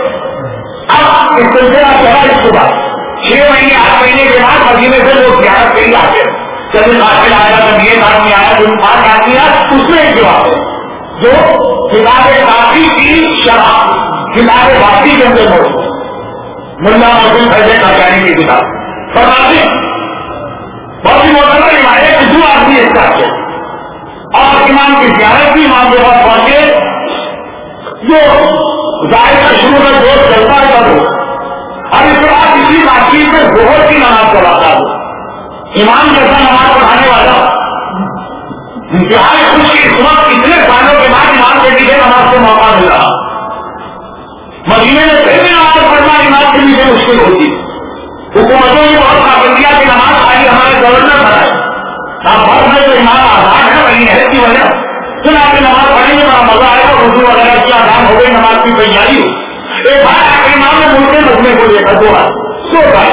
اب اس سلسلہ چلا اس کے بعد 6 مہینے 8 مہینے کے بعد مدینے سے لوگ زیارت کے لیے آتے ہیں. کبھی قاتل آیا کبھی ایک آدمی آیا کوئی 5 آدمی آیا, اس میں ایک جواب ہے جو کتاب کافی کی شرح کتاب واقعی کے اندر موجود ملا مسلم فیض قادیانی کی کتاب فرماتے بہت ہی محترمہ روایت کہ 2 آدمی ایک ساتھ تھے اور امام کی زیارت بھی امام کے پاس پہنچے جو ظاہر کا شروع میں دوست چلتا ہے تب اور اس کے بعد کسی بات چیت میں بہت کی نماز پڑھاتا ہے. امام جیسا نماز پڑھانے والا انتہائی خوش کی اس وقت اتنے سالوں کے بعد امام کے لیے نماز کو موقع مل رہا. مدینے میں پھر بھی نماز پڑھنا امام کے لیے مشکل ہوتی. حکومتوں کی بہت پابندیاں کی نماز خالی ہمارے گورنر بنائے آپ بہت میں تو امام آزاد ہے وہی ہے کی وجہ پھر آپ کی نماز پڑھیں گے بڑا مزہ آئے گا. اردو وغیرہ کی آزاد ہو گئی نماز کی تیاری ہو. ایک بار آپ کے امام نے ملک رکھنے کو لے کر 2 بار 100 بار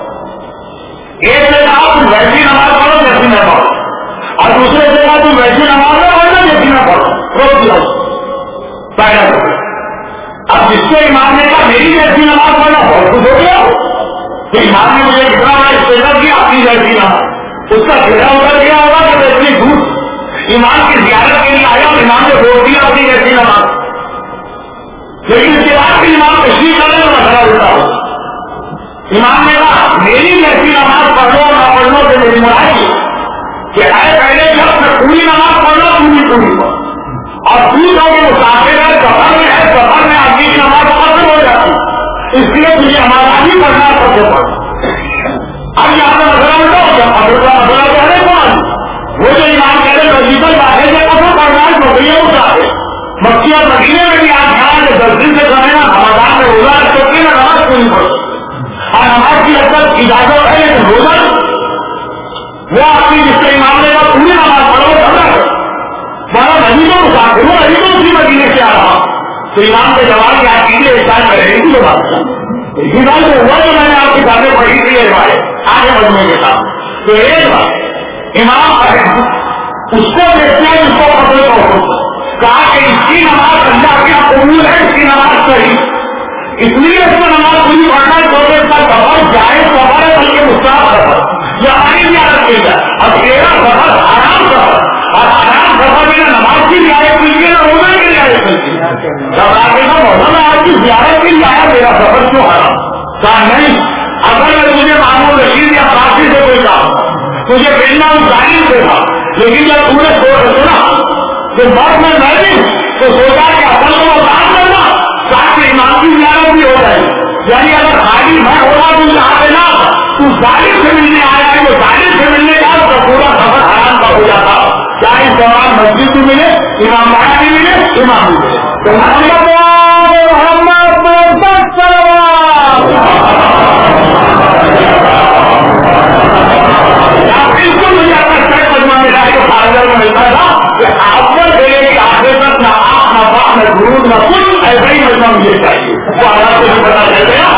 ایک نے کہا تم ویسی نماز پڑھو جیسی نہ پڑھو اور دوسرے سے کہا تم ویسی نماز نہ پڑھنا جیسی نہ پڑھو روک دیا پیدا ہو گیا. اب جس کو امام نے کہا میری جیسی نماز پڑھنا بہت کچھ ہو گیا تو امام نے مجھے کتنا بڑا اسٹیٹس کیا اپنی جیسی نماز اس کا چہرہ اتر گیا ہوگا کہ میں اتنی دور امام کی زیارت کے لیے آیا اور امام نے روک دیا اپنی جیسی نماز. لیکن کہ اے پہلے جب میں پوری نماز پڑھنا پوری پڑھ اور پوچھو کہ مسافر ہے سفر میں ہے سفر میں آدمی کی نماز ختم ہو جاتی اس لیے تجھے ہمارا ہی پڑھنا سب سے پڑھ. اب یہاں پہ مسئلہ بتا ہو گیا اب کا مسئلہ کہنے کون وہ جو امام کہتے وظیفہ واقعے سے کسر پڑھنا ہے نوکریاں اٹھاتے مکی اور مدینے میں بھی آج کہاں کہ 10 دن سے کرے نا رمضان میں روزہ رکھ سکتے نا نماز پوری پڑھ سکتے اور نماز کی حد تک اجازت ہے لیکن روزہ وہ آدمی جس کے امام نے کہا پوری نماز پڑھو جھگڑا ہے مانا نبی کو مسافر ہوں نبی کو اسی مدینے سے آ رہا تو امام کے جواب کی آپ کیجیے اس ٹائم میں رہی تھی جو بات اسی بات تو ہوا جو میں نے آپ کی کتابیں پڑھی تھی یہ بات آگے بڑھنے کے ساتھ تو ایک بات امام اس کو دیکھتے ہیں جس کو پتہ کو کہا کہ اس کی نماز اللہ کے قبول ہے اس کی نماز صحیح اس لیے اس کو نماز پوری پڑھنا ہے تو اس کا سفر جائز سفر ہے بلکہ مستحب سفر یہ ہماری زیادت کی جائے اب تیرا سفر آرام سفر اور آرام سفر میں نماز کی رعایت ملتی ہے نہ روزے کی رعایت ملتی ہے جب آپ کے موسم میں آپ کی زیارت کی آیا میرا سفر کیوں حرام کہا نہیں اگر میں تجھے مامور رشید یا فراسی سے کوئی کام تجھے بھیجنا ہوں ظاہر سے تھا لیکن جب تم نے سنا کہ بس میں بھی تو سوچا کہ اصل کو کام کرنا تاکہ امام کی زیارت بھی ہو جائے یعنی اگر خالی میں ہوگا تو یہاں پہ نہ تو ظاہر سے ملنے آیا ہے وہ ظاہر سے ملنے کا تو پورا سفر حرام کا ہو جاتا کیا اس دوران مسجد بھی ملے امام باڑا بھی ملے امام بھی ملے تو بالکل مجھے اپنا سر پدما ملا کے فارغ میں ملتا تھا کہ آپ پر دینے کی آخر تک نہ آپ نہ باپ نہ گرود نہ کچھ ایسا ہی مجمع مجھے چاہیے وہ اللہ کو بھی پتا چلتے ہیں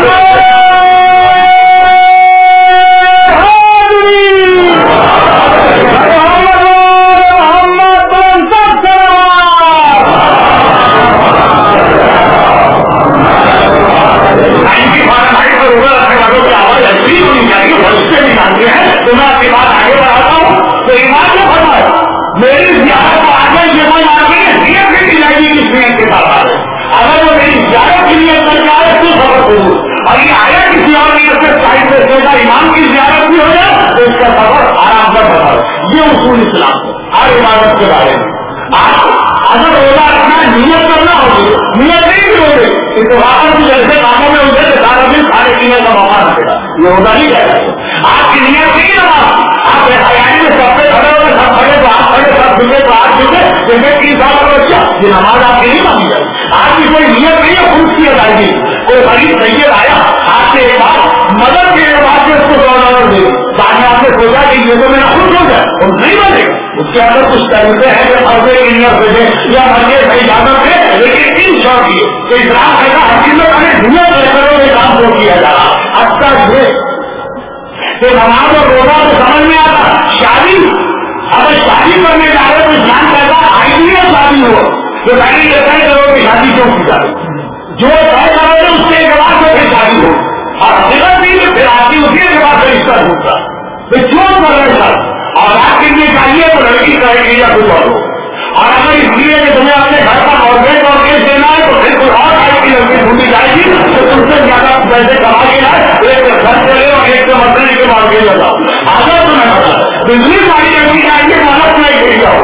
تو میں اپنی بات آگے بڑھاتا ہوں تو ایمان نے فرمایا میری زیارت کو آگے یہ کوئی آدمی نیت بھی کی جائے گی کس نیت کے ساتھ آ رہے اگر وہ میری زیارت کی نیت کر کے آئے تو خبر ضرور اور یہ آیا کسی اور نیت سے شاہد سے امام کی زیارت بھی ہو جائے تو اس کا سفر آرام کا سفر یہ اصول اسلام ہے ہر عبادت کے بارے میں آپ اگر روزہ رکھنا نیت کرنا ہوگی نیت نہیں بھی ہوگی اتفاقاً کچھ ایسے کاموں میں ہوتے کہ سارا دن کھانے پینے کا موقع نہ ملے یہ روزہ نہیں کہہ رہا آپ کی نیت نہیں نماز آپ حیاانی میں سب سے کھڑے ہوئے سب کھڑے تو آپ کھڑے سب جھکے تو آپ جھکے جیسے 30 سال کا بچہ یہ نماز آپ کی نہیں مانی جائے آپ کی کوئی نیت نہیں ہے خود کی ادائیگی کوئی غریب سید آیا آپ سے ایک بات مدد کے بعد میں اس کو $100 دے بعد میں آپ نے سوچا کہ یہ تو میرا خود ہو جائے وہ نہیں بنے اس کے اندر کچھ طریقے ہیں کہ قرضے کی نیت سے دیں یا مرضے سے اجازت ہے لیکن ان شوق کی کہ اسلام ایسا حقیقت ہمیں دنیا کے اندروں میں کام کو کیا جا رہا اچھا یہ کہ نماز اور روزہ کو سمجھ میں آتا شادی اگر شادی کرنے جا رہے تو اسلام کہتا آئیڈیل شادی ہو تو میں نے یہ طے کرو کہ شادی کیوں کی جائے جو طے کرو گے اس کے اعتبار سے پھر شادی ہو اور حقیقت بھی پھر آدمی اسی اعتبار سے رشتہ ہوتا پھر کیوں کر رہے سر اور آپ کے لیے چاہیے تو لڑکی کرے گی یا کچھ اور ہو اور اگر اس لیے کہ تمہیں اپنے گھر کا مورگیج دینا ہے تو پھر کوئی اور ٹائپ کی لڑکی ڈھونڈی جائے گی تو تم سے زیادہ پیسے کما کے آئے ایک گھر چلے اور ایک سے مسئلے کے مورگیج لگاؤ اگر تمہیں پتا بجلی والی لڑکی چاہیے مدد نہیں دے جاؤ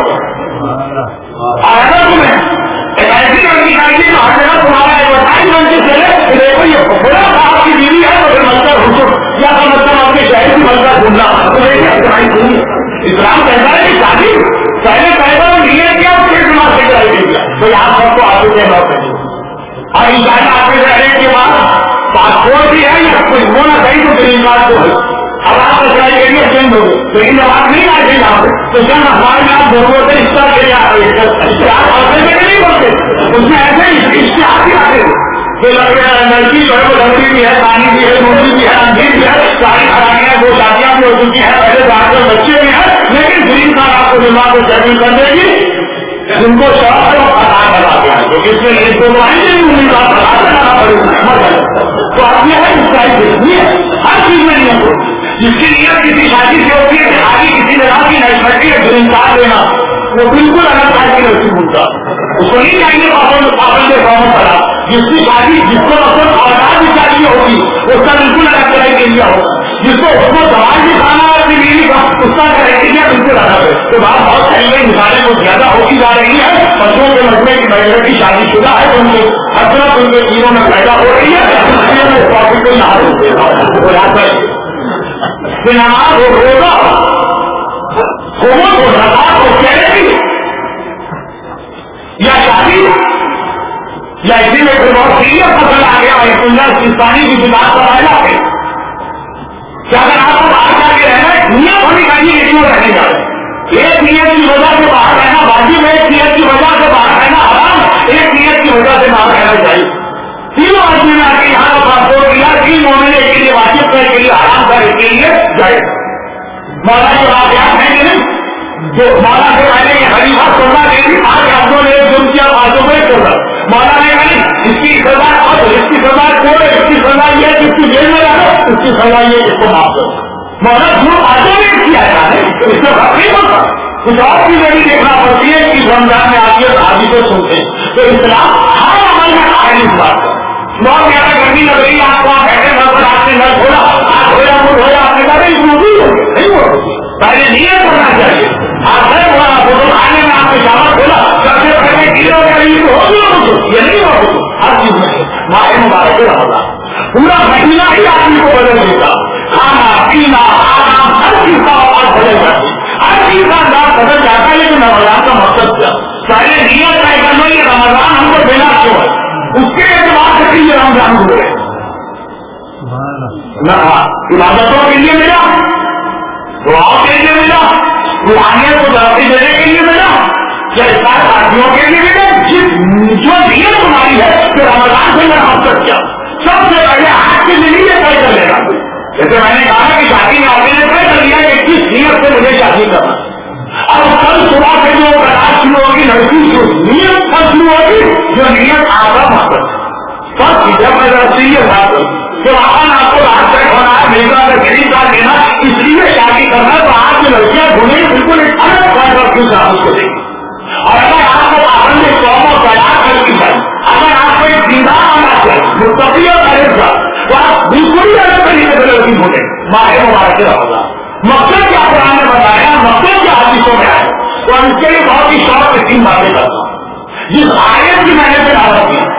اور اگر تمہیں ایک ایسی لڑکی چاہیے تو ہر جگہ تمہارا ایڈورٹائز لڑکی چلے دیکھو یہ بڑا آپ کی بیوی ہے تو پھر ملکہ حصول یا تو مطلب اپنے شہر کی ملکہ ڈھونڈنا تو ایک اپنائی سنیے اسلام کہتا ہے کہ شادی پہلے پیدا نیت کیا اور پھر دماغ سے کرائی دے گیا تو آپ سب کو آگے کے بات کریں اور ان شاء اللہ آپ کے رہنے کے بعد پاسپورٹ بھی ہے یا کوئی ہونا صحیح تو گرین کارڈ تو ہے اب آپ کا کرائیٹیریا چینج ہو گئے تو ان بات نہیں آئے گی یہاں پہ تو جب اخبار میں آپ ضرورت ہے اشتہار کے لیے اشتہار پڑھنے کے نہیں پڑھتے اس میں ایسے اشتہار بھی آتے جو لڑکی جو ہے وہ لڑکی بھی ہے پانی بھی ہے موٹی بھی ہے انجیر بھی ہے ساری خرابیاں دو شادیاں بھی ہو چکی ہے پہلے بار بچے بھی ہیں لیکن گرین کارڈ آپ کو دماغ کو شیڈول کر دے گی جن کو شوق ہے وہ خطار بنا دیا ہے کیونکہ اس میں ایک دو آئیں گے انہیں کا خطار بنانا پڑے گا تو اب یہ ہے اس کا دیکھنی ہے ہر چیز میں نیت ہوتی ہے جس کی نیت کسی شادی سے ہوتی ہے کہ آگے کسی جگہ کی نیشنلٹی ہے گرین کارڈ دینا وہ بالکل الگ ٹائپ کی لڑکی بھولتا اس کو نہیں چاہیے پابند قوم کرا جس کی شادی جس کو اپنے اولاد کی شادی ہوگی اس کا بالکل الگ طرح کے لیے ہوگا جس کو اس کو دوائی بھی کھانا ہے اپنی بیوی کا اس کا کرائٹیریا بالکل سے لانا ہے تو بات بہت چل رہی مثالیں تو زیادہ ہوتی جا رہی ہے. بچوں کے مجمے کی میجورٹی شادی شدہ ہے تو ان کے حضرت ان کے تینوں میں پیدا ہو رہی ہے. اس لیے میں اس ٹاپک کو یہاں روک دیتا ہوں. یاد رکھیے نماز ہو روزہ حکومت ہو زکات ہو چیریٹی یا شادی یا اسی میں کوئی بہت سیریس مسئلہ آ گیا ہندوستانی کی کتاب کا فائدہ ہے کہ اگر آپ کو باہر جا کے رہنا ہے نیت ہونی چاہیے کہ کیوں رہنے جا رہے ایک نیت کی وجہ سے باہر رہنا واجب ہے, ایک نیت کی وجہ سے باہر رہنا حرام, ایک نیت کی وجہ سے باہر رہنا چاہیے. تینوں آدمی نے آ کے یہاں کا پاسپورٹ کیا, تین مومن کے لیے واجب ہے, کے لیے حرام ہے, کے لیے جائے. مولا کے واقعات ہیں کہ نہیں جو مولا سے پہلے یہ خلیفہ سونا دے دی آج ہفتوں نے ایک دن کیا باتوں میں چھوڑا. مولا نے کہا اس کی سزا اور اس کی سزا چھوڑے, اس کی سزا یہ اس کی جیل میں ڈالو, اس کی سزا یہ اس کو معاف کرو. مولا جو باتوں نے کیا ہے اس سے فرق نہیں ہوتا. کچھ اور چیزیں بھی دیکھنا پڑتی ہے کہ رمضان میں آتی ہے حاجی کو سنتے ہیں تو اسلام ہر عمل میں آئے اس بات کا. بہت زیادہ گرمی لگ رہی ہے آپ کو, آپ بیٹھے گھر پر آپ نے نہ کھولا, آپ دھویا منہ دھویا, آپ نے کہا نہیں موجود ہو گئے نہیں ہو پہلے نیت کرنا چاہیے. آپ گھر کھولا فوٹو کھانے میں آپ نے شامل کھولا سب سے پہلے کلو کا ہو یہ نہیں ہو ہر چیز میں ماہ مبارک رمضان پورا مہینہ ہی آدمی کو بدل دیتا. کھانا پینا آرام ہر چیز کا اوقات بدل جاتی, ہر چیز کا انداز بدل جاتا ہے. لیکن رمضان کا مقصد کیا پہلے نیت طے کر لو یہ رمضان ہم کو دینا کیوں ہے, اس کے اعتبار سے یہ رمضان ہو گئے. عبادتوں کے لیے ملا, دعاؤں کے لیے ملا, روحانیت کو ترقی دینے کے لیے ملا, یا اسلام ساتھیوں کے لیے ملا. جو نیت تمہاری ہے کہ رمضان سے میرا مقصد کیا سب سے پہلے آج کے لیے یہ طے کر لے گا. جیسے میں نے کہا کہ شادی میں آپ نے طے کر لیا کہ کس نیت سے مجھے شادی کرنا. اب کل صبح سے جو کلاس شروع ہوگی لڑکی جو نیت کل شروع ہوگی جو نیت آپ کا مقصد سب جب میں سیریس بات کروں کہ آپ کو رات تک ہونا ہے میرا اگر غریب کا لینا اس لیے شادی کرنا تو آپ کی لڑکیاں ڈھونڈیں بالکل ایک الگ پوائنٹ آف ویو سے آپ کو دیں گی. اور اگر آپ کو پابند قوم اور تیار کر کی جائے, اگر آپ کو ایک دیندار آنا چاہیے مستقبل کرے گا تو آپ بالکل ہی الگ طریقے سے لڑکی ڈھونڈیں. ماہ مبارک رمضان مقصد کیا قرآن نے بتایا, مقصد کیا حدیثوں میں آئے, اور اس کے لیے بہت ہی شوق سے تین باتیں کرتا ہوں. جس آیت کی میں نے پھر آواز کی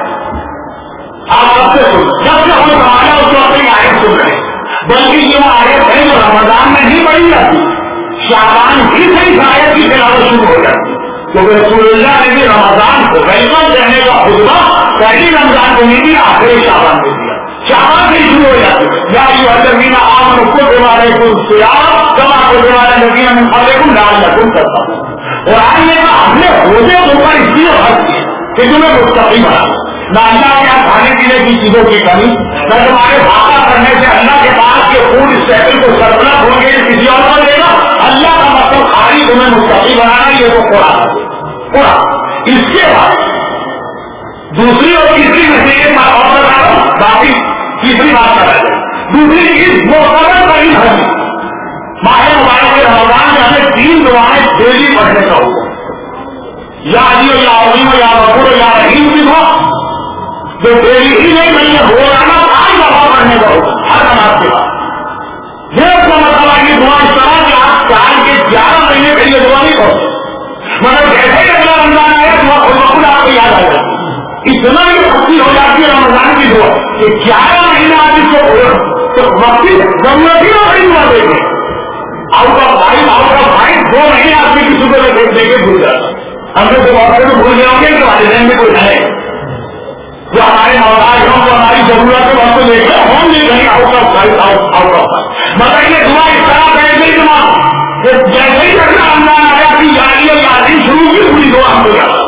آپ سب سے سن جب سے ہم سماجا اس کو اپنی آیت سن رہے, بلکہ یہ آیت ہے جو رمضان میں نہیں پڑھی جاتی, شعبان ہی سے اس آیت کی تلاوت شروع ہو جاتی. کیونکہ رسول اللہ نے بھی رمضان کو ویلکم کرنے کا خطبہ پہلی رمضان کو نہیں دیا, آخری شعبان میں دیا. شعبان سے شروع ہو جاتی یا یہ الذین آمنوا کتب علیکم الصیام کما کتب علی الذین من قبلکم لعلکم تتقون. اور آج نے کہا ہم نے روزے کے اوپر اس لیے فرض کیے کہ تمہیں مستقیم بنا, نہ اللہ کے یہاں کھانے پینے کی چیزوں کی کمی, نہ تمہارے بھاگا کرنے سے اللہ کے پاس کے فوڈ اسٹیبل کو سرپلس ہو گئے کسی اور کو دے گا. اللہ کا مطلب خالی تمہیں مستقیم بنانا, یہ تو قرآن. اس کے بعد دوسری اور تیسری میں سے ایک بات اور بتا رہا ہوں, باقی تیسری بات کرا جائے. دوسری چیز مقرر بڑی ہے ماہ مبارک رمضان میں ہمیں 3 دعائیں ڈیلی پڑھنے کا ہوگا. یا علی یا عظیم یا غفور یا رحیم کی دعا جو ڈیلی ہی نہیں بلکہ روزانہ 5 دفعہ پڑھنے کا ہوگا ہر نماز کے بعد. یہ اس کا مطلب یہ دعا اس طرح کہ آپ سال کے 11 مہینے کے لیے دعا نہیں پڑھتے, مگر جیسے کہ اگلا رمضان آیا دعا خود آپ کو یاد آ جاتی ہے. اتنا ہی خوشی ہو جاتی ہے رمضان کی دعا کہ 11 مہینے آپ اس کو تو وقتی ضرورت ہی نہ بڑی دعا دیں گے. آؤٹ آف فائٹ 2 مہینے آدمی کی صبح میں دیکھ دے کے بھول جاتا. ہم لوگ بہت سے بھول جاؤں گے کہ والدین میں کوئی ہے جو ہمارے محتاج ہوں جو ہماری ضرورت ہے وہاں کو لے کر ہم لے گئے آؤٹ آف فائٹ. مگر یہ دعا اس طرح کرے گی دماغ جیسے ہی اگلا رمضان آیا کہ یاری اور یادی شروع کی پوری دعا ہم کو جاتا.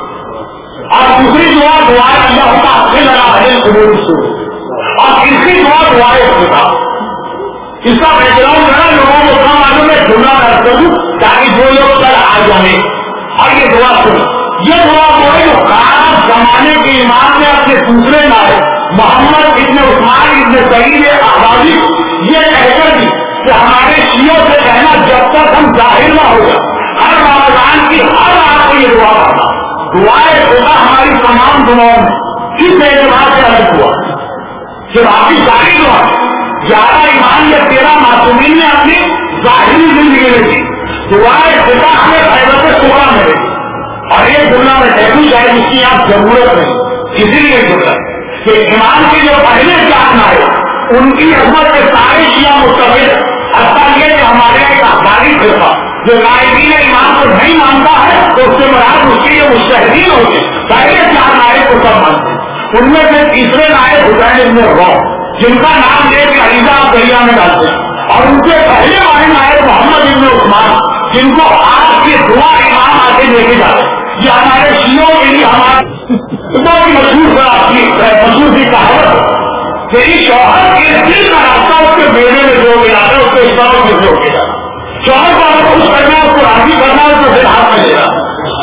اور دوسری دعا اللہ کا اچھے لگا ہے قبول شروع, اور تیسری دعائے ہوتا. اس کا بیکگراؤنڈ جو ہے لوگوں کو کم آدمی میں ڈھونڈا کر کروں تاکہ جو لوگ کل آ جائیں اور یہ دعا سنیں. یہ دعا وہ ہے جو خاص زمانے کے امام نے اپنے دوسرے نائے محمد ابن عثمان ابن سعید آبادی یہ کہہ کر دی کہ ہمارے شیعوں سے کہنا جب تک ہم ظاہر نہ ہو جائے ہر رمضان کی ہر رات کو یہ دعا کرنا. دعائیں ہوگا ہماری تمام دعاؤں میں کس اعتبار سے الگ ہوا کہ باقی ساری دعا 11 ایمان یا 13 معصومین نے اپنی ظاہری زندگی میں کی, دعائیں خدا ہمیں خیبر سے صبح ملے گی. اور ایک جملہ میں کہتی جائے جس کی آپ ضرورت نہیں, اسی لیے جملہ کہ امام کے جو پہلے چاہنا ہے ان کی عظمت کے سارے شیعہ مستقل, حتیٰ یہ کہ ہمارے ایک افغانی فرقہ جو نائبین امام کو نہیں مانتا ہے تو اس سے مراد اس کے جو مجتہدین ہوتے پہلے چار نائب کو سب مانتے ہیں. ان میں سے تیسرے نائب حسین ابن غوث جن کا نام لے کے علیزہ آپ دریا میں ڈالتے ہیں, اور ان کے پہلے والے نائب محمد ابن عثمان جن کو آج کی دعا امام آتے لے کے جاتے ہیں. یہ ہمارے شیعوں کے لیے ہمارے بہت ہی مشہور سی کہاوت کہ شوہر کے دل کا راستہ اس کے بیڑے میں جو کے جاتا ہے اس کے اسلام میں جو کے جاتا ہے. شوہر کو آپ خوش کرنا ہے, اس کو راضی کرنا ہے, اس کو پھر ہاتھ میں لینا.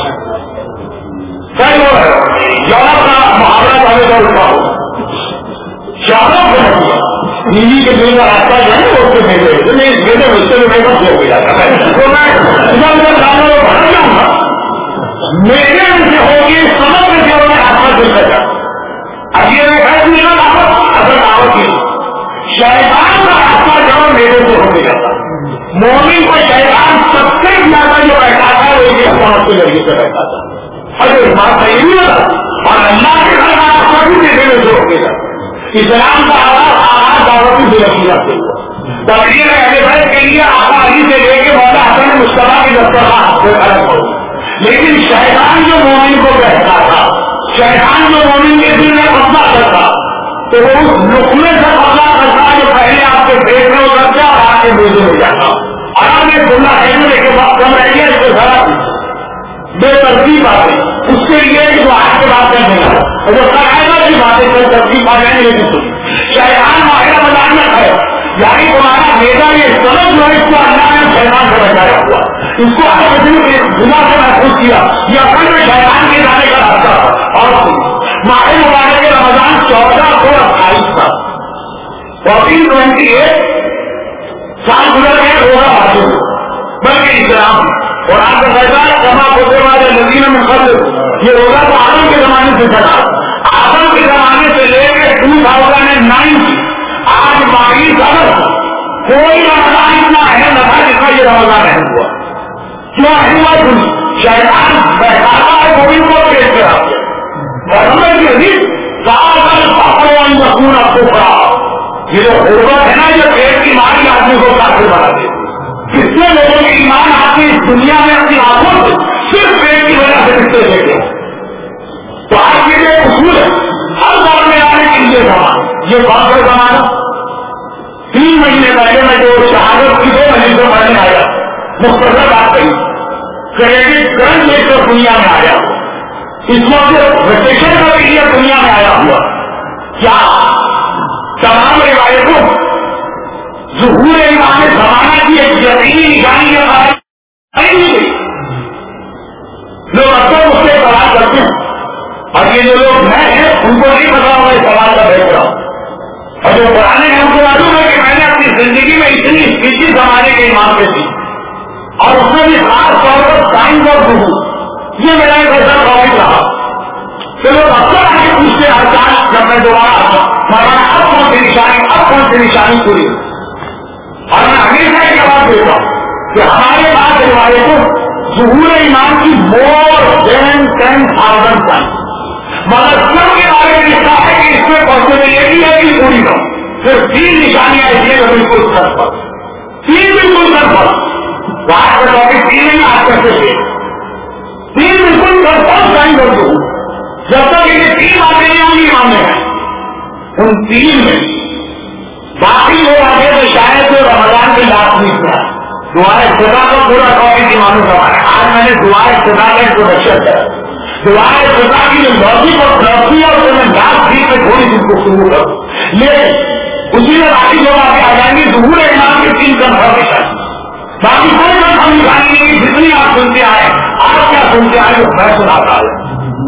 یورپ کا محاورہ والے کا اٹھا ہو شوہروں کو بیوی کے دل کا راستہ جو ہے اس کے بیٹے نہیں, اس بیٹے میں اس سے بھی جو کے جاتا ہے. تو میں بڑھ جاؤں گا میرے سے ہوگی سمجھ میں جو میں آپ کا دل کرتا. اب یہ میں کہہ دوں دعوت اصل دعوت کی شیطان کا راستہ جو میرے سے ہو کے جاتا. مومن کو شیطان سب سے زیادہ جو بیٹھا تھا وہ ایک احساس کے ذریعے سے بیٹھا تھا. ارے بات صحیح نہیں ہوتا اور اللہ کے گھر کا راستہ بھی میرے سے ہو کے جاتا. اسلام کا آغاز دعوت کی رکھی سے ہوا. تقریر اہل بیت کے لیے آقا علی سے لے کے مولا حسن مصطفیٰ کی دسترخوان سے الگ ہو. لیکن شیطان جو مومن کو کہتا تھا, شیطان جو مومن کے دل میں قبضہ کرتا تو وہ اس نقمے سے قبضہ کرتا جو پہلے آپ کے پیٹ میں اترتا اور آپ کے بیجے ہو جاتا. اور آپ نے سننا کہنے لے کے وقت کم رہ گیا, اس کو ذرا بے ترتیب باتیں اس کے لیے جو آج کے بات کرنے لگا اور جو قاعدہ کی باتیں بے ترتیب آ جائیں لیکن سنی شیطان ماہر رمضان میں ہے یعنی تمہارا بیٹا یہ سبق جو ہے اس کو اللہ نے شیطان سے بچایا ہوا, اس کو ہر بدن کے گناہ سے محفوظ کیا. یہ اصل میں شیطان کے جانے کا راستہ تھا. اور ماہ مبارک کے رمضان 1428 تھا, 1428 سال گزر گئے روزہ حاصل بلکہ اسلام اور آپ کا فیصلہ کما ہوتے والے نظیر میں قبل یہ روزہ تو آدم کے زمانے سے چلا. آدم کے زمانے سے لے کے 2009 آج 22 اگست کوئی رمضان اتنا اہم نہ تھا جتنا یہ رمضان اہم ہوا. کیوں اہم ہوا؟ سنی شیطان بیٹھاتا ہے مومن کو پیش کرا محمد کی حدیث آپ کو پڑا. یہ جو غربت ہے نا یہ پیٹ کی ماری آدمی کو کافر بنا دے. کتنے لوگوں کے ایمان آدمی اس دنیا میں اپنی آنکھوں سے صرف پیٹ کی وجہ سے رشتے لیتے ہو. تو آج یہ جو اصول ہے ہر دور میں آنے کے لیے زمانہ یہ بہت بڑا زمانہ. 3 مہینے پہلے میں جو شہادت کی 2 مہینے پہلے آیا مختصر بات کہی کریڈٹ کرنٹ لے کر دنیا میں آیا. اس موقع ویکیشن کا بھی یہ دنیا میں آیا ہوا. کیا تمام روایتوں ظہور امام زمانہ کی ایک یقینی نشانی یہ نہیں گئی. لوگ اکثر اس سے سوال کرتے ہیں اور یہ جو لوگ نئے ہیں ان کو نہیں پتا ہوگا اس سوال کا بیچ رہا ہوں. اور جو پرانے ہیں ان کو معلوم ہے کہ میں نے اپنی زندگی میں اتنی اسپیچی زمانے کے امام پہ تھی اور اس میں بھی خاص طور پر سائنس اور ظہور یہ میرا ایک ایسا ٹاپک رہا. تو لوگ اکثر آگے پوچھتے ہیں جب میں دوبارہ مولانا اب کون سی نشانی پوری. اور میں ہمیشہ یہ جواب دیتا ہوں کہ ہمارے پاس روایتوں ظہور امام کی more than 10,000 سائنس مگر سب کے بارے میں لکھا ہے کہ اس میں پاسبلٹی ہے کہ پوری نہ صرف 3 نشانیاں اس لیے بالکل سر پر 3 بالکل سر پر. آج کا ٹاپک 3 نہیں آج کر سے 3 بالکل سر پر سائن کر دوں. جب تک یہ 3 باتیں نہیں ہوں گی امام میں ہیں ان 3 میں باقی لوگ آگے تو شاید رمضان کے لاسٹ ویک میں دعائے خدا کا پورا ٹاپک امام کا ہے. آج میں نے دعائے خدا کا انٹروڈکشن کیا. دعائے خدا کی جو لاجک اور فلسفی ہے اسے میں لاسٹ ویک میں تھوڑی سی گفتگو کروں لیکن اسی میں باقی لوگ آگے آ جائیں گے. ظہور امام کے 3 کنفرمیشن باقی کوئی کنفرم نکالیں گے کہ جتنی آپ سنتے آئے آپ کیا سنتے آئے وہ میں سناتا ہے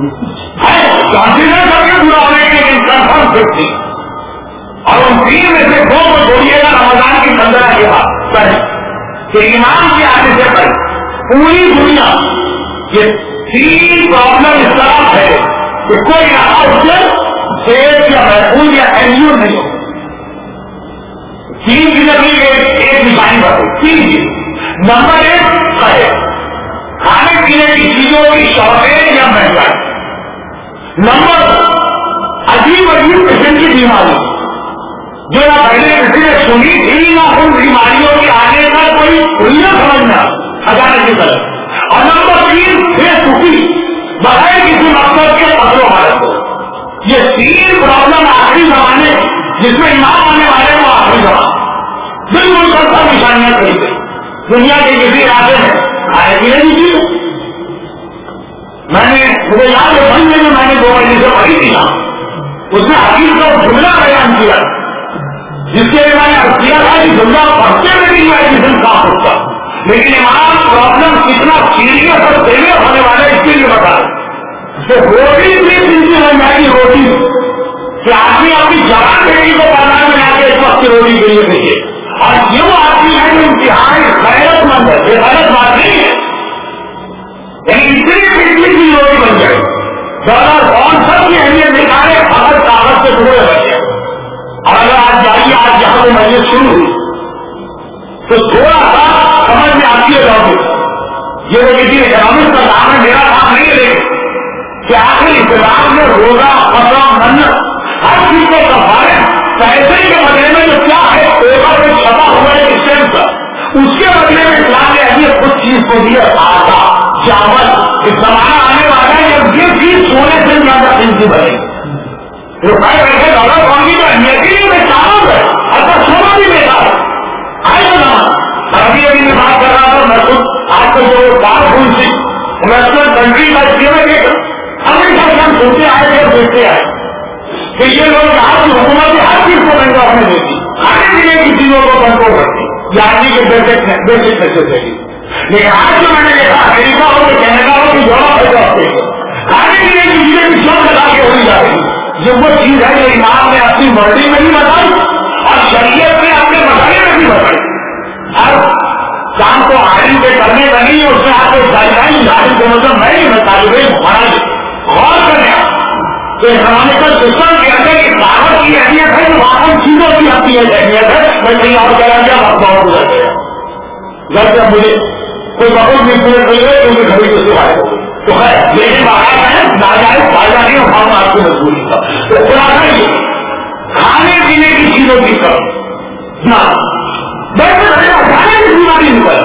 کنسیڈر کر کے پورا ہونے کے لیکن کنفرم فکس تھی. اور ان 3 میں سے 2 کو چھوڑیے گا رمضان کی 15 کے بعد پہلے کہ امام کے آنے سے پہلے پوری دنیا یہ 3 پرابلم اس طرح ہے کہ کوئی رہا اس سے سیف یا محفوظ یا ایلیور نہیں ہو. 3 کی نبی ایک نشانی بتائی 3 چیز. نمبر 1 ہے کھانے پینے کی چیزوں کی شارٹیج یا مہنگائی. نمبر عجیب قسم کی بیماری جو نہ پہلے کسی نے سنی تھی نہ ان بیماریوں کے آنے کا کوئی نہ سمجھنا اچانک کی طرح. اور نمبر 3 بے سخی بغیر کسی مقصد کے قتل و غارت ہو. یہ 3 پرابلم آخری زمانے جس میں ایمان آنے والے وہ آخری زمانے بالکل سب نشانیاں کری گئی. دنیا کے کسی علاقے میں کھانے پینے کی چیز مجھے یاد ہے بند میں میں نے 2 مہینے سے پڑھی تھی نا اس میں حقیق کا جملہ بیان کیا جس کے لیے میں نے عرض کیا تھا کہ جملہ پڑھتے میں بھی ایجوکیشن صاف ہوتا لیکن ایمان پرابلم کتنا سیریس اور سیریس ہونے والا ہے اس کے لیے بتا رہے کہ روٹی بھی سنتی بن جائے گی روٹی کہ آدمی اپنی جوان بیٹی کو بازار میں آ کے ایک وقت کی روٹی کے لیے بھیجے اور یہ وہ آدمی ہے جو انتہائی غیرت مند ہے بے غیرت بات نہیں ہے اتنی بجلی کی روٹی بن جائے ڈالر کون سب کی اہمیت دکھائے اگر کاغذ کے ٹکڑے بچے اور اگر آج جائیے آج جہاں سے مجھے شروع ہوئی تو تھوڑا سا سمجھ میں آتی ہے ڈاکٹر یہ وہ کسی اکنامکس کا کام ہے میرا کام نہیں ہے کہ آخر اسلام میں روزہ قضا منت ہر چیز کو کفارے پیسے کے بدلے میں جو کیا ہے پیپر میں چھپا ہوا ہے اسٹیمپ کا اس کے بدلے میں اسلام نے اہمیت کچھ چیز کو دیا آٹا چاول اس زمانہ آنے والا ہے جب یہ چیز سونے سے زیادہ قیمتی بنے روپئے پیسے ڈالر کون کی تو اہمیت ہی نہیں میں چاول ہے اچھا سونا بھی بیٹا ہے آئے زمانہ ابھی میں بات کر رہا تھا میں خود آج کل جو پاورفل سی انویسٹمنٹ کنٹری کا اسٹیمٹ ہمیشہ سے ہم سوچتے آئے تھے اور دیکھتے آئے کہ یہ لوگ یہاں کی حکومت ہر چیز کو مہنگا ہونے دیتی کھانے پینے کی چیزوں کو کنٹرول کرتی یہ آدمی کے بیسک نیسیسٹی. لیکن آج جو میں نے دیکھا امریکہ ہو کہ کینیڈا ہو کہ یورپ ہو کھانے پینے کی چیزیں بھی سب لگا کے ہوئی جا رہی جو وہ چیز ہے جو امام نے اپنی مرضی میں بھی بتائی اور شریعت نے اپنے مسئلے میں بھی بتائی. ہر کام کو عالم پہ کرنے کا نہیں اس میں آپ کو گائیڈ عالم کے مطلب میں طالب علم غور کرنے تو اکنامیکل سسٹم کے اندر ایک دعوت کی اہمیت ہے جو واقعی چیزوں کی اپنی اہمیت ہے میں کہیں اور کہہ گیا وقت بہت گزر گیا گھر جب مجھے کوئی بہت مل گئے تو مجھے گھڑی کو سوائے تو ہے میرے باہر ہے ناجائز فائدہ نہیں اور ہم آپ کو مجبوری کا تو خلاصہ یہ کھانے پینے کی چیزوں کی طرف نہ بہتر کھانے کی بیماری نکل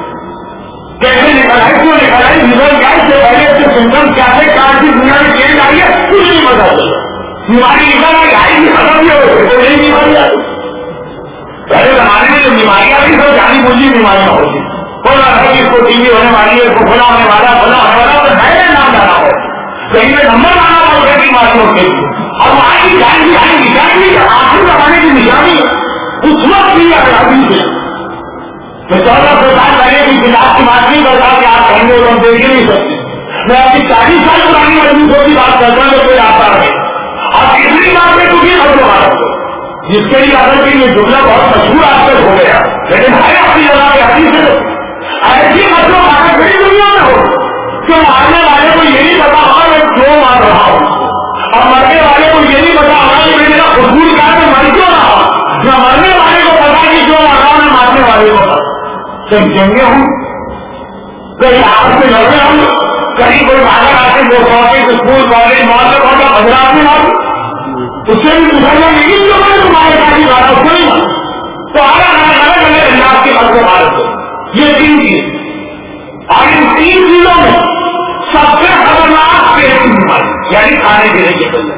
کیسے نکل آئی کیوں نکل آئی نکل گیا اس سے پہلے اس کے سمٹم کیا تھے کار کی دنیا میں چینج آئی ہے کچھ نہیں پتا چلا بیماری نکل آئی آئی بھی ختم نہیں ہوئی تو نہیں بیماری آئی پہلے زمانے میں جو بیماریاں تھی سب جانی بوجھی بیماریاں ہوتی بولا ہے کہ اس کو ٹی وی ہونے والی ہے اس کو کھلا ہونے والا بنا ہونے والا تو نئے نام ڈالا ہو کہیں پہ نمبر آنا پڑتا بیماریوں کے اور وہاں کی جان کی آئی نشانی آخر زمانے کی نشانی اس وقت بھی آزادی سے میں 1400 سال پہلے کی کتاب کی بات نہیں کرتا کہ آپ کہیں گے تو ہم دیکھ ہی نہیں سکتے میں اپنی 40 سال پرانی مجبوروں کی بات کرتا ہوں جو کوئی آتا رہے اور تیسری بات میں تجھے خبر بات ہو جس کے لیے اگر کہ یہ جملہ بہت مشہور آج تک ہو گیا لیکن ہے اپنی جگہ پہ حدیث سے ایسی مطلب آگے بڑی دنیا میں ہو کہ مارنے والے کو یہ نہیں پتا ہوگا میں کیوں مار رہا ہوں اور مرنے والے کو یہ نہیں پتا ہوگا کہ میرا حضور کیا میں مر کیوں رہا میں مرنے والے کو پتا کہ کیوں مر رہا میں مارنے والے کو پتا کہیں جنگیں ہوں کہیں آپ سے لڑے ہوں کہیں کوئی بھاگر آتے دو کالج اسکول کالج مال سے پڑھا حضرات میں مارو اس سے بھی گزرنا نہیں جو میں تمہارے ساتھ ہی بات اس کو نہیں تو الگ الگ اللہ کی بات کو بھارت ہو یہ 3 چیز اور ان 3 چیزوں میں سب سے خطرناک پیٹ کی بیماری یعنی کھانے پینے کے بندے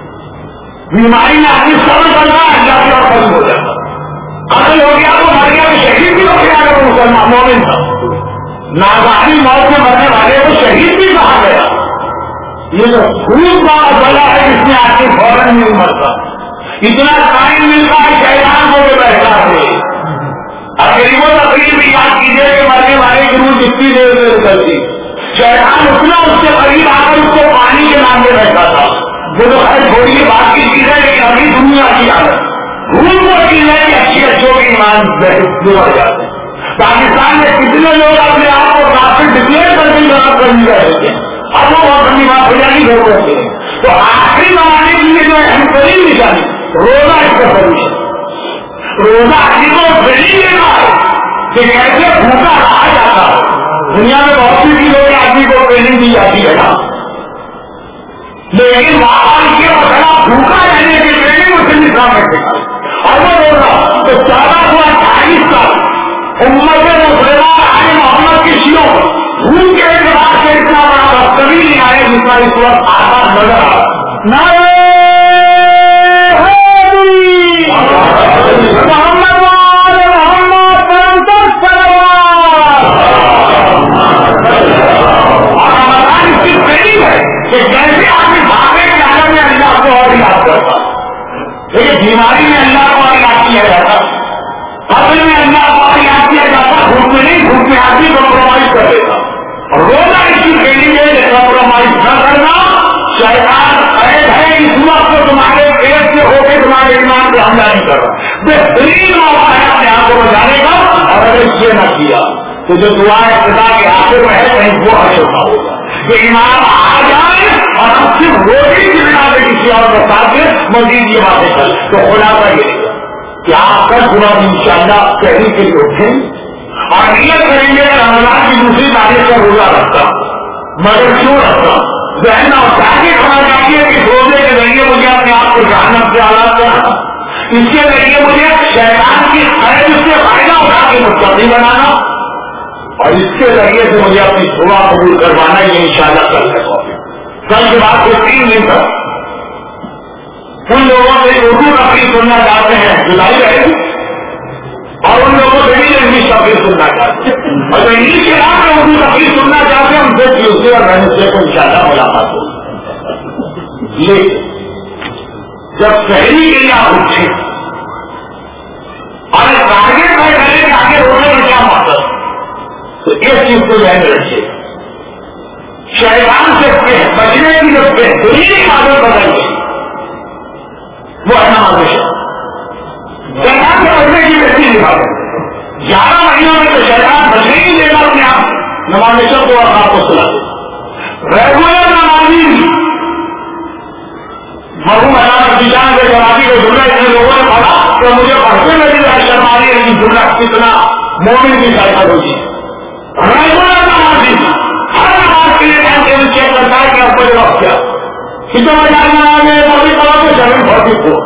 بیماری میں آدمی سب کرنا اللہ کی اور ختم ہو جاتا قتل ہو گیا تو مر گیا تو شہید بھی ہو گیا اگر مسلمان مومن تھا ناظاہری موت سے مرنے والے کو شہید بھی کہا گیا یہ جو خوب کا مسئلہ ہے جس میں آدمی فوراً نہیں مرتا اتنا ٹائم ملتا ہے شیطان ہو کے بیٹھا ہے اب غریب و تقریب بھی یاد کیجیے کہ مرنے والے کی روح جتنی دیر میں نکلتی شیطان اتنا اس کے قریب آ کر اس کو پانی کے نام میں بیٹھا تھا وہ تو خیر تھوڑی بات کی چیز ہے لیکن ابھی دنیا کی حالت بھول وہ چیز ہے کہ اچھی اچھوں کے ایمان بڑھ جاتے ہیں پاکستان میں کتنے لوگ اپنے آپ کو کافی ڈکلیئر کر کے جواب کرنے رہے تھے اب وہ بہت بڑی بات ہو جاتی گھر ہوتے ہیں تو آخری زمانے کے لیے جو اہم ترین نشانی روزہ اس کا پرمیشن روزہ آدمی کو دلیل دینا ہے کہ کیسے بھوکا رہا جاتا ہے دنیا میں بہت سی چیزوں کے آدمی کو ٹریننگ دی جاتی ہے نا، لیکن وہاں یہ مسئلہ بھوکا رہنے کی ٹریننگ اس نے اسلام میں سکھائی. اور وہ بول رہا تو 1428 سال امت مسلمان آئے محمد کی شیعوں بھوک کے اعتبار سے اتنا بڑا وقت کبھی نہیں آئے جتنا اس وقت آسان نظر آ محمد کہ جیسے آدمی بھاگے کے عالم میں اللہ کو اور یاد کرتا، لیکن بیماری میں اللہ کو اور یاد کیا جاتا، قبر میں اللہ کو اور یاد کیا جاتا، بھوک میں نہیں، بھوک میں آدمی کمپرومائز کر دیتا. اور روزہ اس کی ٹریننگ ہے کہ کمپرومائز نہ کرنا. شیطان قید ہے اس وقت کو تمہارے پیٹ سے ہو کے تمہارے ایمان پہ حملہ نہیں کر رہا. بہترین موقع ہے اپنے آپ کو بچانے کا. اور اگر یہ نہ کیا تو جو دعا ابتدا کے آخر میں ہے کہیں وہ اشوکا ہوگا کہ ایمان آ جائے اور ہم صرف روٹی کی بنا پہ کسی اور کے ساتھ مزید یہ باتیں کریں. تو خلاصہ یہ کہ آپ کل صبح ان شاء اللہ شہری کے لیے اٹھیں اور نیت کریں گے رمضان کی دوسری تاریخ کا روزہ رکھتا مگر کیوں رکھتا ذہن اور تاکہ ہونا چاہیے کہ روزے کے ذریعے مجھے اپنے آپ کو جہنم سے آزاد کرنا، اس کے ذریعے مجھے شیطان کی قید سے فائدہ اٹھا کے مستقبل بنانا، اور اس کے ذریعے سے مجھے اپنی دعا قبول کروانا. یہ انشاءاللہ کل تک ہوگی. کل کے بعد سے 3 دن تک ان لوگوں سے اردو تقریر سننا چاہتے ہیں جلائی رہے گی، اور ان لوگوں سے بھی انگلش تقریر سننا چاہتے ہیں. اور انگلش کے بعد میں اردو تقریر سننا چاہتے ہیں ان سے ٹیوزڈے اور ویڈنسڈے کو انشاءاللہ ملاقات ہوگی. لیکن جب شہری کے لیے آپ اٹھے اور ٹارگیٹ میں کریں کہ آگے روزے میں کیا مقصد، تو اس چیز کو ذہن رکھیے. شیطان سے بچنے کی جو بہترین عادت بتائیے وہ ہے نماز شیطان. شیطان سے بچنے کی بہترین عادت 11 مہینوں میں تو شیطان بچنے ہی دے گا اپنے آپ. نماز شب کو آپ کو سلا دے ریگولر نمازی مرحوم علامہ جان کے جوابی کو جملہ اتنے لوگوں نے پڑھا کہ مجھے پڑھتے میں بھی شرماری ہے کہ جملہ کتنا مومن کی شرکت ہوگی. ریگولر نمازی ہر نماز کے لیے ٹائم ٹیبل چیک کرتا ہے کہ آپ کو یہ وقت کیا کتنے بجے نماز میں موبائل پڑھا تو زمین بہت ہو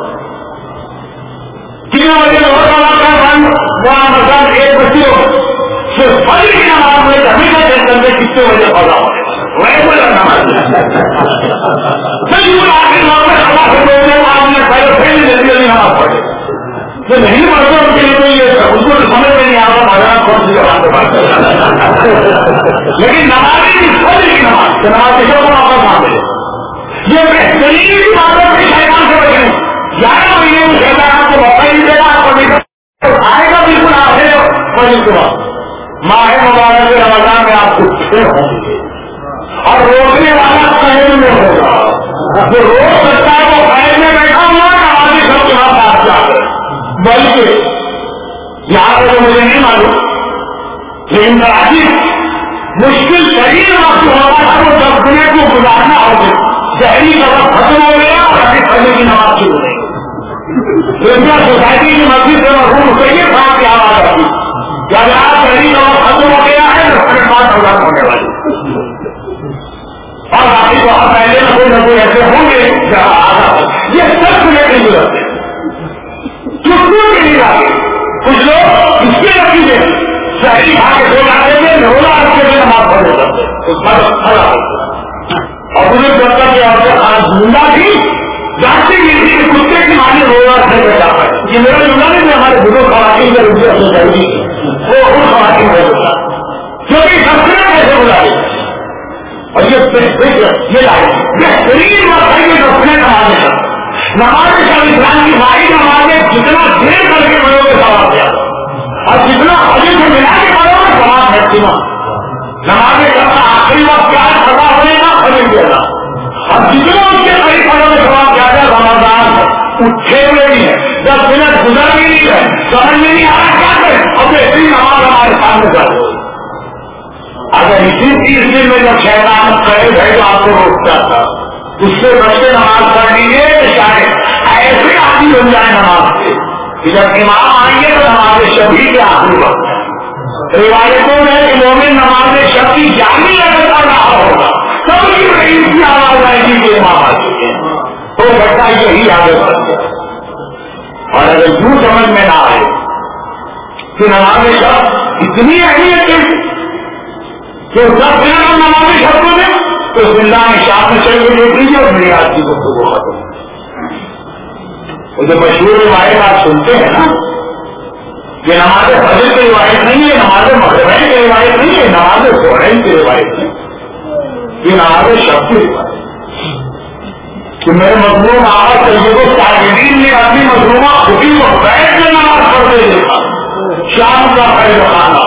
کتنے بجے لوگ وہاں مطلب 1 بجے ہو صرف فجر کی نماز میں زمین کا چیک کرتے کتنے بجے پڑھا ہونے ریگولر نماز بالکل آخر لوگ میں اللہ سے بولنے آپ نے پہلے پھر جلدی نماز پڑھے جو نہیں پڑھتے ان کے لیے تو یہ ان کو سمجھ میں نہیں آ رہا بازار کون سی جگہ سے بات کر لیکن نمازی کی فجر کی نماز نماز کو واپس آ گئے. یہ بہترین باتوں کے شیطان سے بچے 11 مہینے میں شیطان کو موقع ہی دے گا آپ کو آئے گا بالکل آخر فجر کے بعد ماہ مبارک رمضان میں آپ کو پھر ہوں گے اور روکنے والا قید میں ہوگا. جو روک سکتا ہے وہ قید میں بیٹھا ہوا نمازی سب کے بعد آپ جا کر بلکہ یہاں پر مجھے نہیں معلوم لیکن کراچی مشکل ترین وقت ہوگا تھا وہ جب دنیا کو گزارنا ہوگا شہری کا وقت ختم ہو گیا اور ابھی پڑھنے کی نماز شروع ہو گئی. سوسائٹی کی مسجد سے محروم سے یہ بات کی آواز آتی جب آپ شہری کا وقت ختم ہو گیا ہے 10 منٹ بعد اذان ہونے والی اور باقی وہاں پہلے نہ کوئی ایسے ہوں گے جہاں آگا یہ سب سنے کی ضرورت ہے. چٹکیوں کے لیے آگے کچھ لوگ اس کے نتیجے شہری کھا کے سو جاتے تھے روزہ رکھ کے نماز پڑھنے لگتے اس کا کھڑا ہوتا اور انہیں جب تک یہ عورتیں خاص زندہ تھی جانتی نہیں تھی کہ کتے کی مانی روزہ رکھنے میں جاتا ہے. یہ میرا جملہ نہیں ہمارے بزرگ خواتین میں روزے اپنی ضروری وہ ان خواتین میں ہوتا کیونکہ سب سے کیسے بلائے اور یہ لائے بہترین وقت ہے کہ اپنے نمازیں نماز شب اسلام کی بھائی نمازیں جتنا دیر کر کے بڑوں کے ثواب دیا اور جتنا حجر سے ملا کے بڑوں میں ثواب میکسیمم نمازیں کرنا آخری وقت کیا ہے پتا ہونے کا حجر دینا اور جتنا اس کے قریب بڑوں میں ثواب کیا ہے رمضان اٹھے ہوئے بھی ہے 10 منٹ گزر بھی نہیں ہے سمجھ میں نہیں آ رہا کیا کریں اور بہترین نماز ہمارے سامنے کر دو. اگر اسی 30 دن میں جب شیطان قید ہے تو آپ کو روکتا تھا اس سے بچ کے نماز پڑھ لیجیے تو شاید ایسے آدمی بن جائے نماز سے کہ جب امام آئیں گے تو نماز شبھی کے آخری وقت ہے روایتوں میں کہ مومن نماز شب کی جانی اگر کر رہا ہوگا سب کی رئیس کی آواز آئے گی کہ امام آ چکے ہیں تو بچہ یہی عادت بن گیا. اور اگر یوں سمجھ میں نہ آئے کہ نماز شب اتنی اہمیت ہے کہ سب نماز شب کو دیں تو زندہ میں شام میں چل کے دیکھ لیجیے اور میری آج کی گفتگو ختم. وہ جو مشہور روایت آپ سنتے ہیں نا یہ نماز فجر کی روایت نہیں ہے, نماز مغربین کی روایت نہیں ہے, نماز ظہرین کی روایت ہے, یہ نماز شب کی روایت کہ میرے مظلوم آواز سید الصابرین نے اپنی مظلومہ خودی کو بیٹھ کے نماز پڑھتے دیکھا. شام کا پہلے کھانا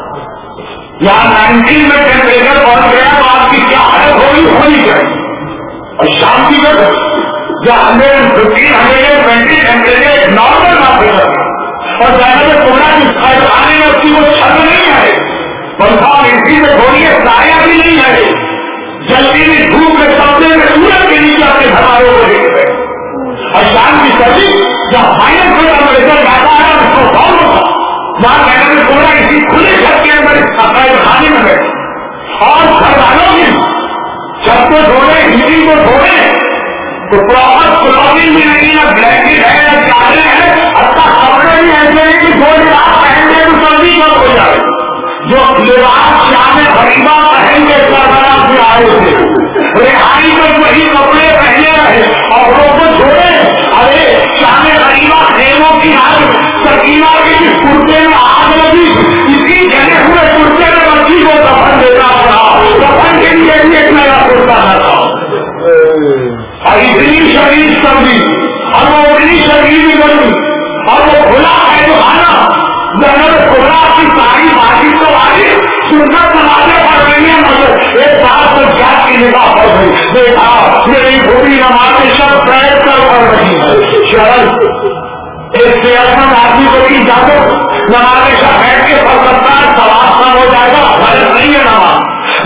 یہاں 19 میں ٹیمپریچر پہنچ گیا تو آپ کی کیا حالت ہونی چاہیے. اور شام کی جگہ جہاں 115 120 ٹیمپریچر نارمل بات ہے اور زیادہ کوڑا کی کھانے میں اس کی وہ چھت نہیں ہے, پنکھا اسی میں تھوڑی ہے, سایہ بھی نہیں ہے, جلدی میں دھوپ میں سبزے میں سورج کے نیچے اپنے گھروں کو دیکھ رہے. اور شام کی سردی جہاں مائنس میں ٹیمپریچر جاتا ہے اس کو کون ہوتا وہاں میں نے کوڑا اسی کھلی چھت کے اندر کھانے میں بیٹھے اور گھر والوں کی چھت کو دھونے ہیٹنگ کو دھونے تو پراپر کلوتنگ بھی نہیں ہے, بلینکٹ ہے یا چادریں ہیں, اچھا کپڑے بھی ایسے ہیں کہ 2 لباس پہن کے تو سردی کم ہو جائے. جو لباس شام غریبہ پہن کے سربراہ سے آئے تھے رہائی میں وہی کپڑے پہنے رہے اور لوگ کو چھوڑے. ارے شام غریبہ خیموں کی آگ سکینہ کے جس کرتے میں آگ لگی اسی جلے ہوئے کرتے میں بچی کو دفن دینا پڑا, دفن کے لیے بھی ایک نیا کرتا نہ تھا. اور اتنی شدید سردی اور وہ اتنی شدید گرمی اور وہ کھلا ہے جو کھانا کھلا کی ساری بازی تو آگے سنت نمازیں پڑھ رہی ہیں مگر ایک بات پر کیا کی نگاہ پڑ گئی دیکھا میری پوری نمازیں سب بیٹھ کر پڑھ رہی ہے. شرط ایک صحت مند آدمی کو بھی جاگو نمازیں سب بیٹھ کے پڑھ سکتا ہے, سواب کم ہو جائے گا, غلط نہیں ہے نماز.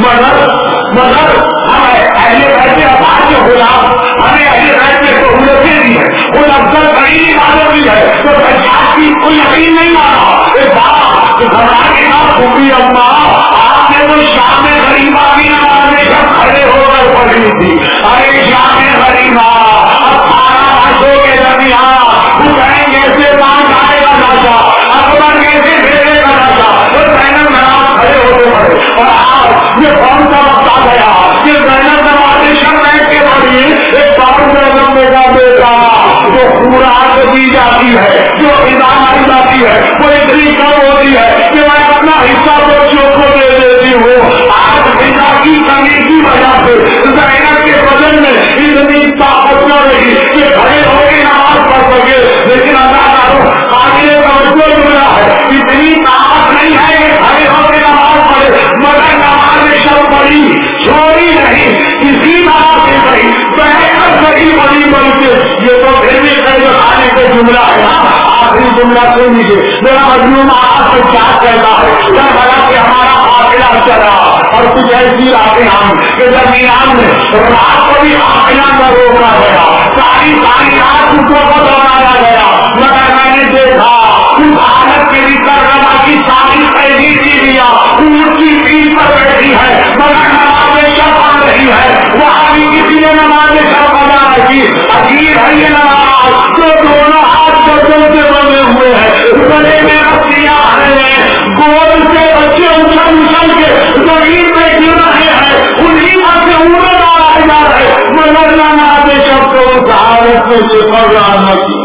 مگر ہم اہل بیت کے آباد کے غلام ہمیں اہل بیت میں سہولتیں دی ہے, وہ افضل ترین عبادت بھی ہے تو سجاد کی کوئی یقین نہیں آ رہا. ایک بات گھبرا کے ساتھ خوبی اما آپ نے تو شام غریبہ بھی نمازیں جب کھڑے ہو کر پڑھی تھی. ارے شام غریبہ اب 12 باشوں کے درمیان حسین کیسے پانچ آئے گا ناشا, اکبر کیسے بھیجے گا ناشا, اور زینب نماز کھڑے ہوتے پڑے. اور آپ یہ کون سا وقت آ گیا کہ زینب نماز شب بیٹھ کے پڑھی. ایک بار زینب میرا بیٹا جو خوراک دی جاتی ہے, جو غذا ماری جاتی ہے, وہ اتنی کم ہوتی ہے کہ میں اپنا حصہ بچوں کو دے دیتی ہوں. آج غذا کی کمی کی وجہ سے زینب کے بدن میں اتنی طاقت نہ رہی کہ کھڑے ہو کے نماز پڑھ سکے. لیکن اللہ تعالیٰ قابل توجہ ملا ہے, اتنی طاقت نہیں ہے کہ کھڑے ہو کے نماز پڑھے, مگر نماز شب پڑھی چھوڑی نہیں, کسی بات سے پڑھی بیٹھ کر صحیح پڑھی بلکہ یہ تو پھر بھی کئی آنے کا جملہ ہے نا. آخری جملہ سن لیجیے, میرا مجنون آپ سے کیا کہتا ہے جب بڑا کہ ہمارا قافلہ چلا اور کچھ ایسی راتیں ہم کہ جب نیام نے رات کو بھی قافلہ میں روکا گیا, ساری رات کو دوڑایا گیا, مگر میں نے دیکھا اس حالت کے بھی کرنا کی ساری قیدی کی لیا ان کی پیٹ پر بیٹھی ہے مگر نماز شب پڑھ رہی ہے. وہاں بھی کسی نے نماز شب ادا کی. عجیب ہے یہ نماز جو دونوں ہاتھ گردوں سے بنے ہوئے ہیں, گلے میں رسیاں ہیں, گول سے بچے اچھل اچھل کے زمین پہ گر رہے ہیں, انہیں پر سے عمر آ جا رہے, مگر نماز شب کو اس حالت میں سے پڑھانا کی.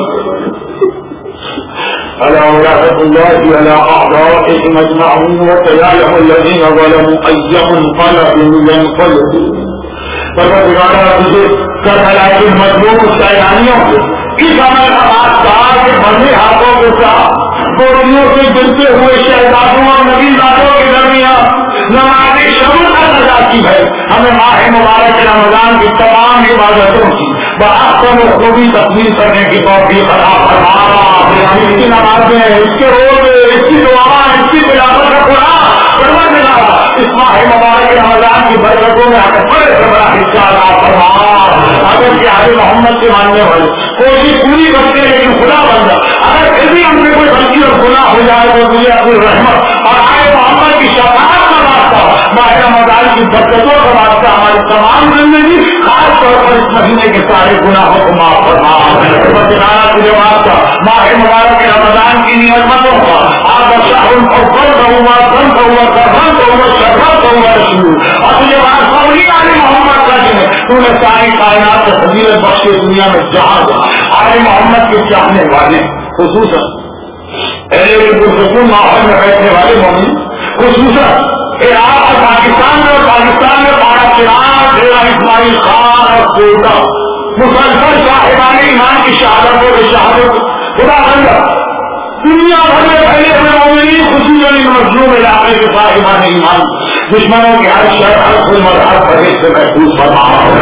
رحمة الله على أعضائهم أجمعين وسيعلم الذين ظلموا أي منقلب ينقلبون. پروردگار مجھے کربلا کے مظلوم سیلانیوں اس عمل کا بات کہا کہ بندے ہاتھوں کے ساتھ گولیوں سے گرتے ہوئے شہزادوں اور نبیزادوں کے درمیان نماز شب ادا کی ہے. ہمیں ماہ مبارک رمضان کی تمام عبادتوں کی بآسن خوبی تبدیل کرنے کی توفیق عطا فرما. اس کی نمازیں, اس کے روزے, اس کی دعائیں, اس کی تلاوت کا قرآن پروردگار اس ماہ مبارک رمضان کی برکتوں میں ہمیں بڑے سے بڑا حصہ عطا فرما. اگر پیارے محمد کے ماننے والے کوشش پوری کرتے لیکن خدا بندہ اگر پھر بھی ہم سے کوئی غلطی اور گناہ ہو جائے تو تجھے اپنی رحمت اور آئے محمد کی شفاعت کا واسطہ، ماہ رمضان کی برکتوں کا واسطہ ہماری تمام زندگی، خاص طور پر اس مہینے کے سارے گناہوں کو معاف فرما۔ تجھے واسطہ ماہ مبارک رمضان کی نعمتوں کا آپ شاہ الفضل کا ہوا، فن کا ہوا، کرم کا ہوا، شربت کا ہوا رسول، اور تجھے واسطہ وہی آل محمد کا جن تو نے ساری کائنات کو فضیلت بخشے دنیا میں جہاں جہاں آل محمد کے چاہنے والے خصوصاً پرسکون ماحول میں بیٹھنے والے مومن، خصوصاً عراق اور پاکستان میں پارا چراغ، ڈیرا اسماعیل خان اور کوئٹہ مسلسل صاحبان ایمان کی شہادت خدا بندہ دنیا بھر میں پھیلے ہوئے مومنین، خصوصاً ان مظلوم علاقے کے صاحبان ایمان دشمنوں کے ہر شر، ہر ظلم اور ہر پرہیز سے محفوظ فرما۔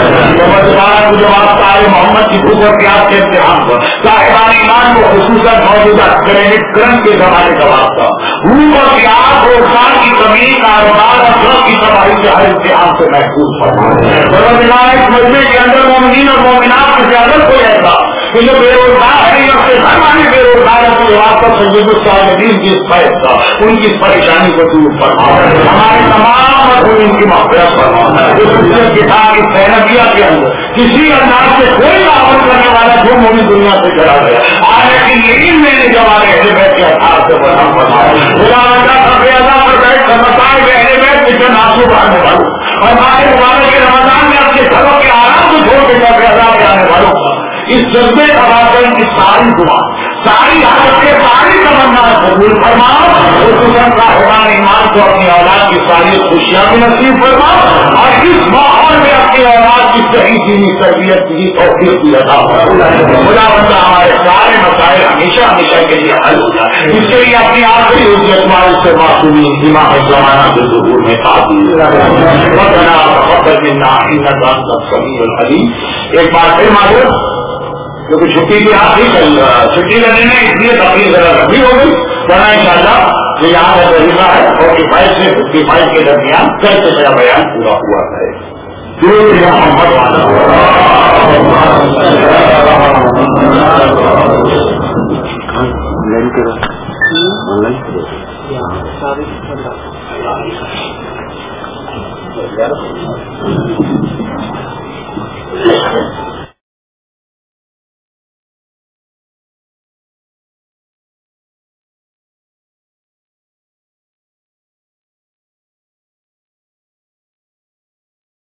جو واسطہ محمد کی بھوک اور پیاس کے امتحان پر صاحبان ایمان کو خصوصاً موجودہ کرن کے زمانے کا واسطہ بھوک اور پیاس، روزگار کی کمی، کاروبار اور سب کی تباہی سے ہر امتحان سے محفوظ فرما۔ اس مجمے کے اندر مومنین اور مومنات کی زیادت کوئی ایسا کہ جو بے روزگار ہے یا پھر گھر والے بے روزگار ہے تو واسطہ سید الصالحین کی اس فیض کا ان کی پریشانی کو دور فرما، ہمارے تمام ان کی مغفرت فرما۔ اس کتاب کی سینبیہ کے اندر کسی انداز سے کوئی عمل کرنے والا جو مومن دنیا سے چلا گیا لیکن یقین میں نے جب اہل بیت کے اثار سے برہم فرمایا، خدا بندہ سب ادا پر بیٹھ کر بتائے کہ اہل بیت کے جن آنسو بہانے والوں اور ہمارے مبارک کے رمضان میں اپنے گھروں کے آرام کو چھوڑ کے سب ادا کے آنے والوں اس جذبے کا واقع ان کی ساری دعا، ساری حالتیں، ساری تمنا قبول فرما، خصوصاً صاحبان ایمان کو اپنی اولاد کی ساری خوشیاں بھی نصیب فرما اور اس ماحول میں اپنی اولاد کی صحیح دینی تربیت کی توفیق کی عطا فرما۔ خدا بندہ ہمارے سارے مسائل ہمیشہ ہمیشہ کے لیے حل ہو جائے، اس کے لیے اپنی آخری حجت مال سے معصومی دماغ زمانہ کے ظہور میں تعبیر ربنا تقبل منا انک انت السمیع العلیم۔ ایک بار پھر معلوم کیونکہ چھٹی کی آخری چھٹی کرنے میں اس لیے تقریر ذرا لمبی ہو گئی، ورنہ ان شاء اللہ جو یہاں کا طریقہ ہے 45 سے 55 کے درمیان کیسے میرا بیان پورا ہوا ہے۔ محمد والا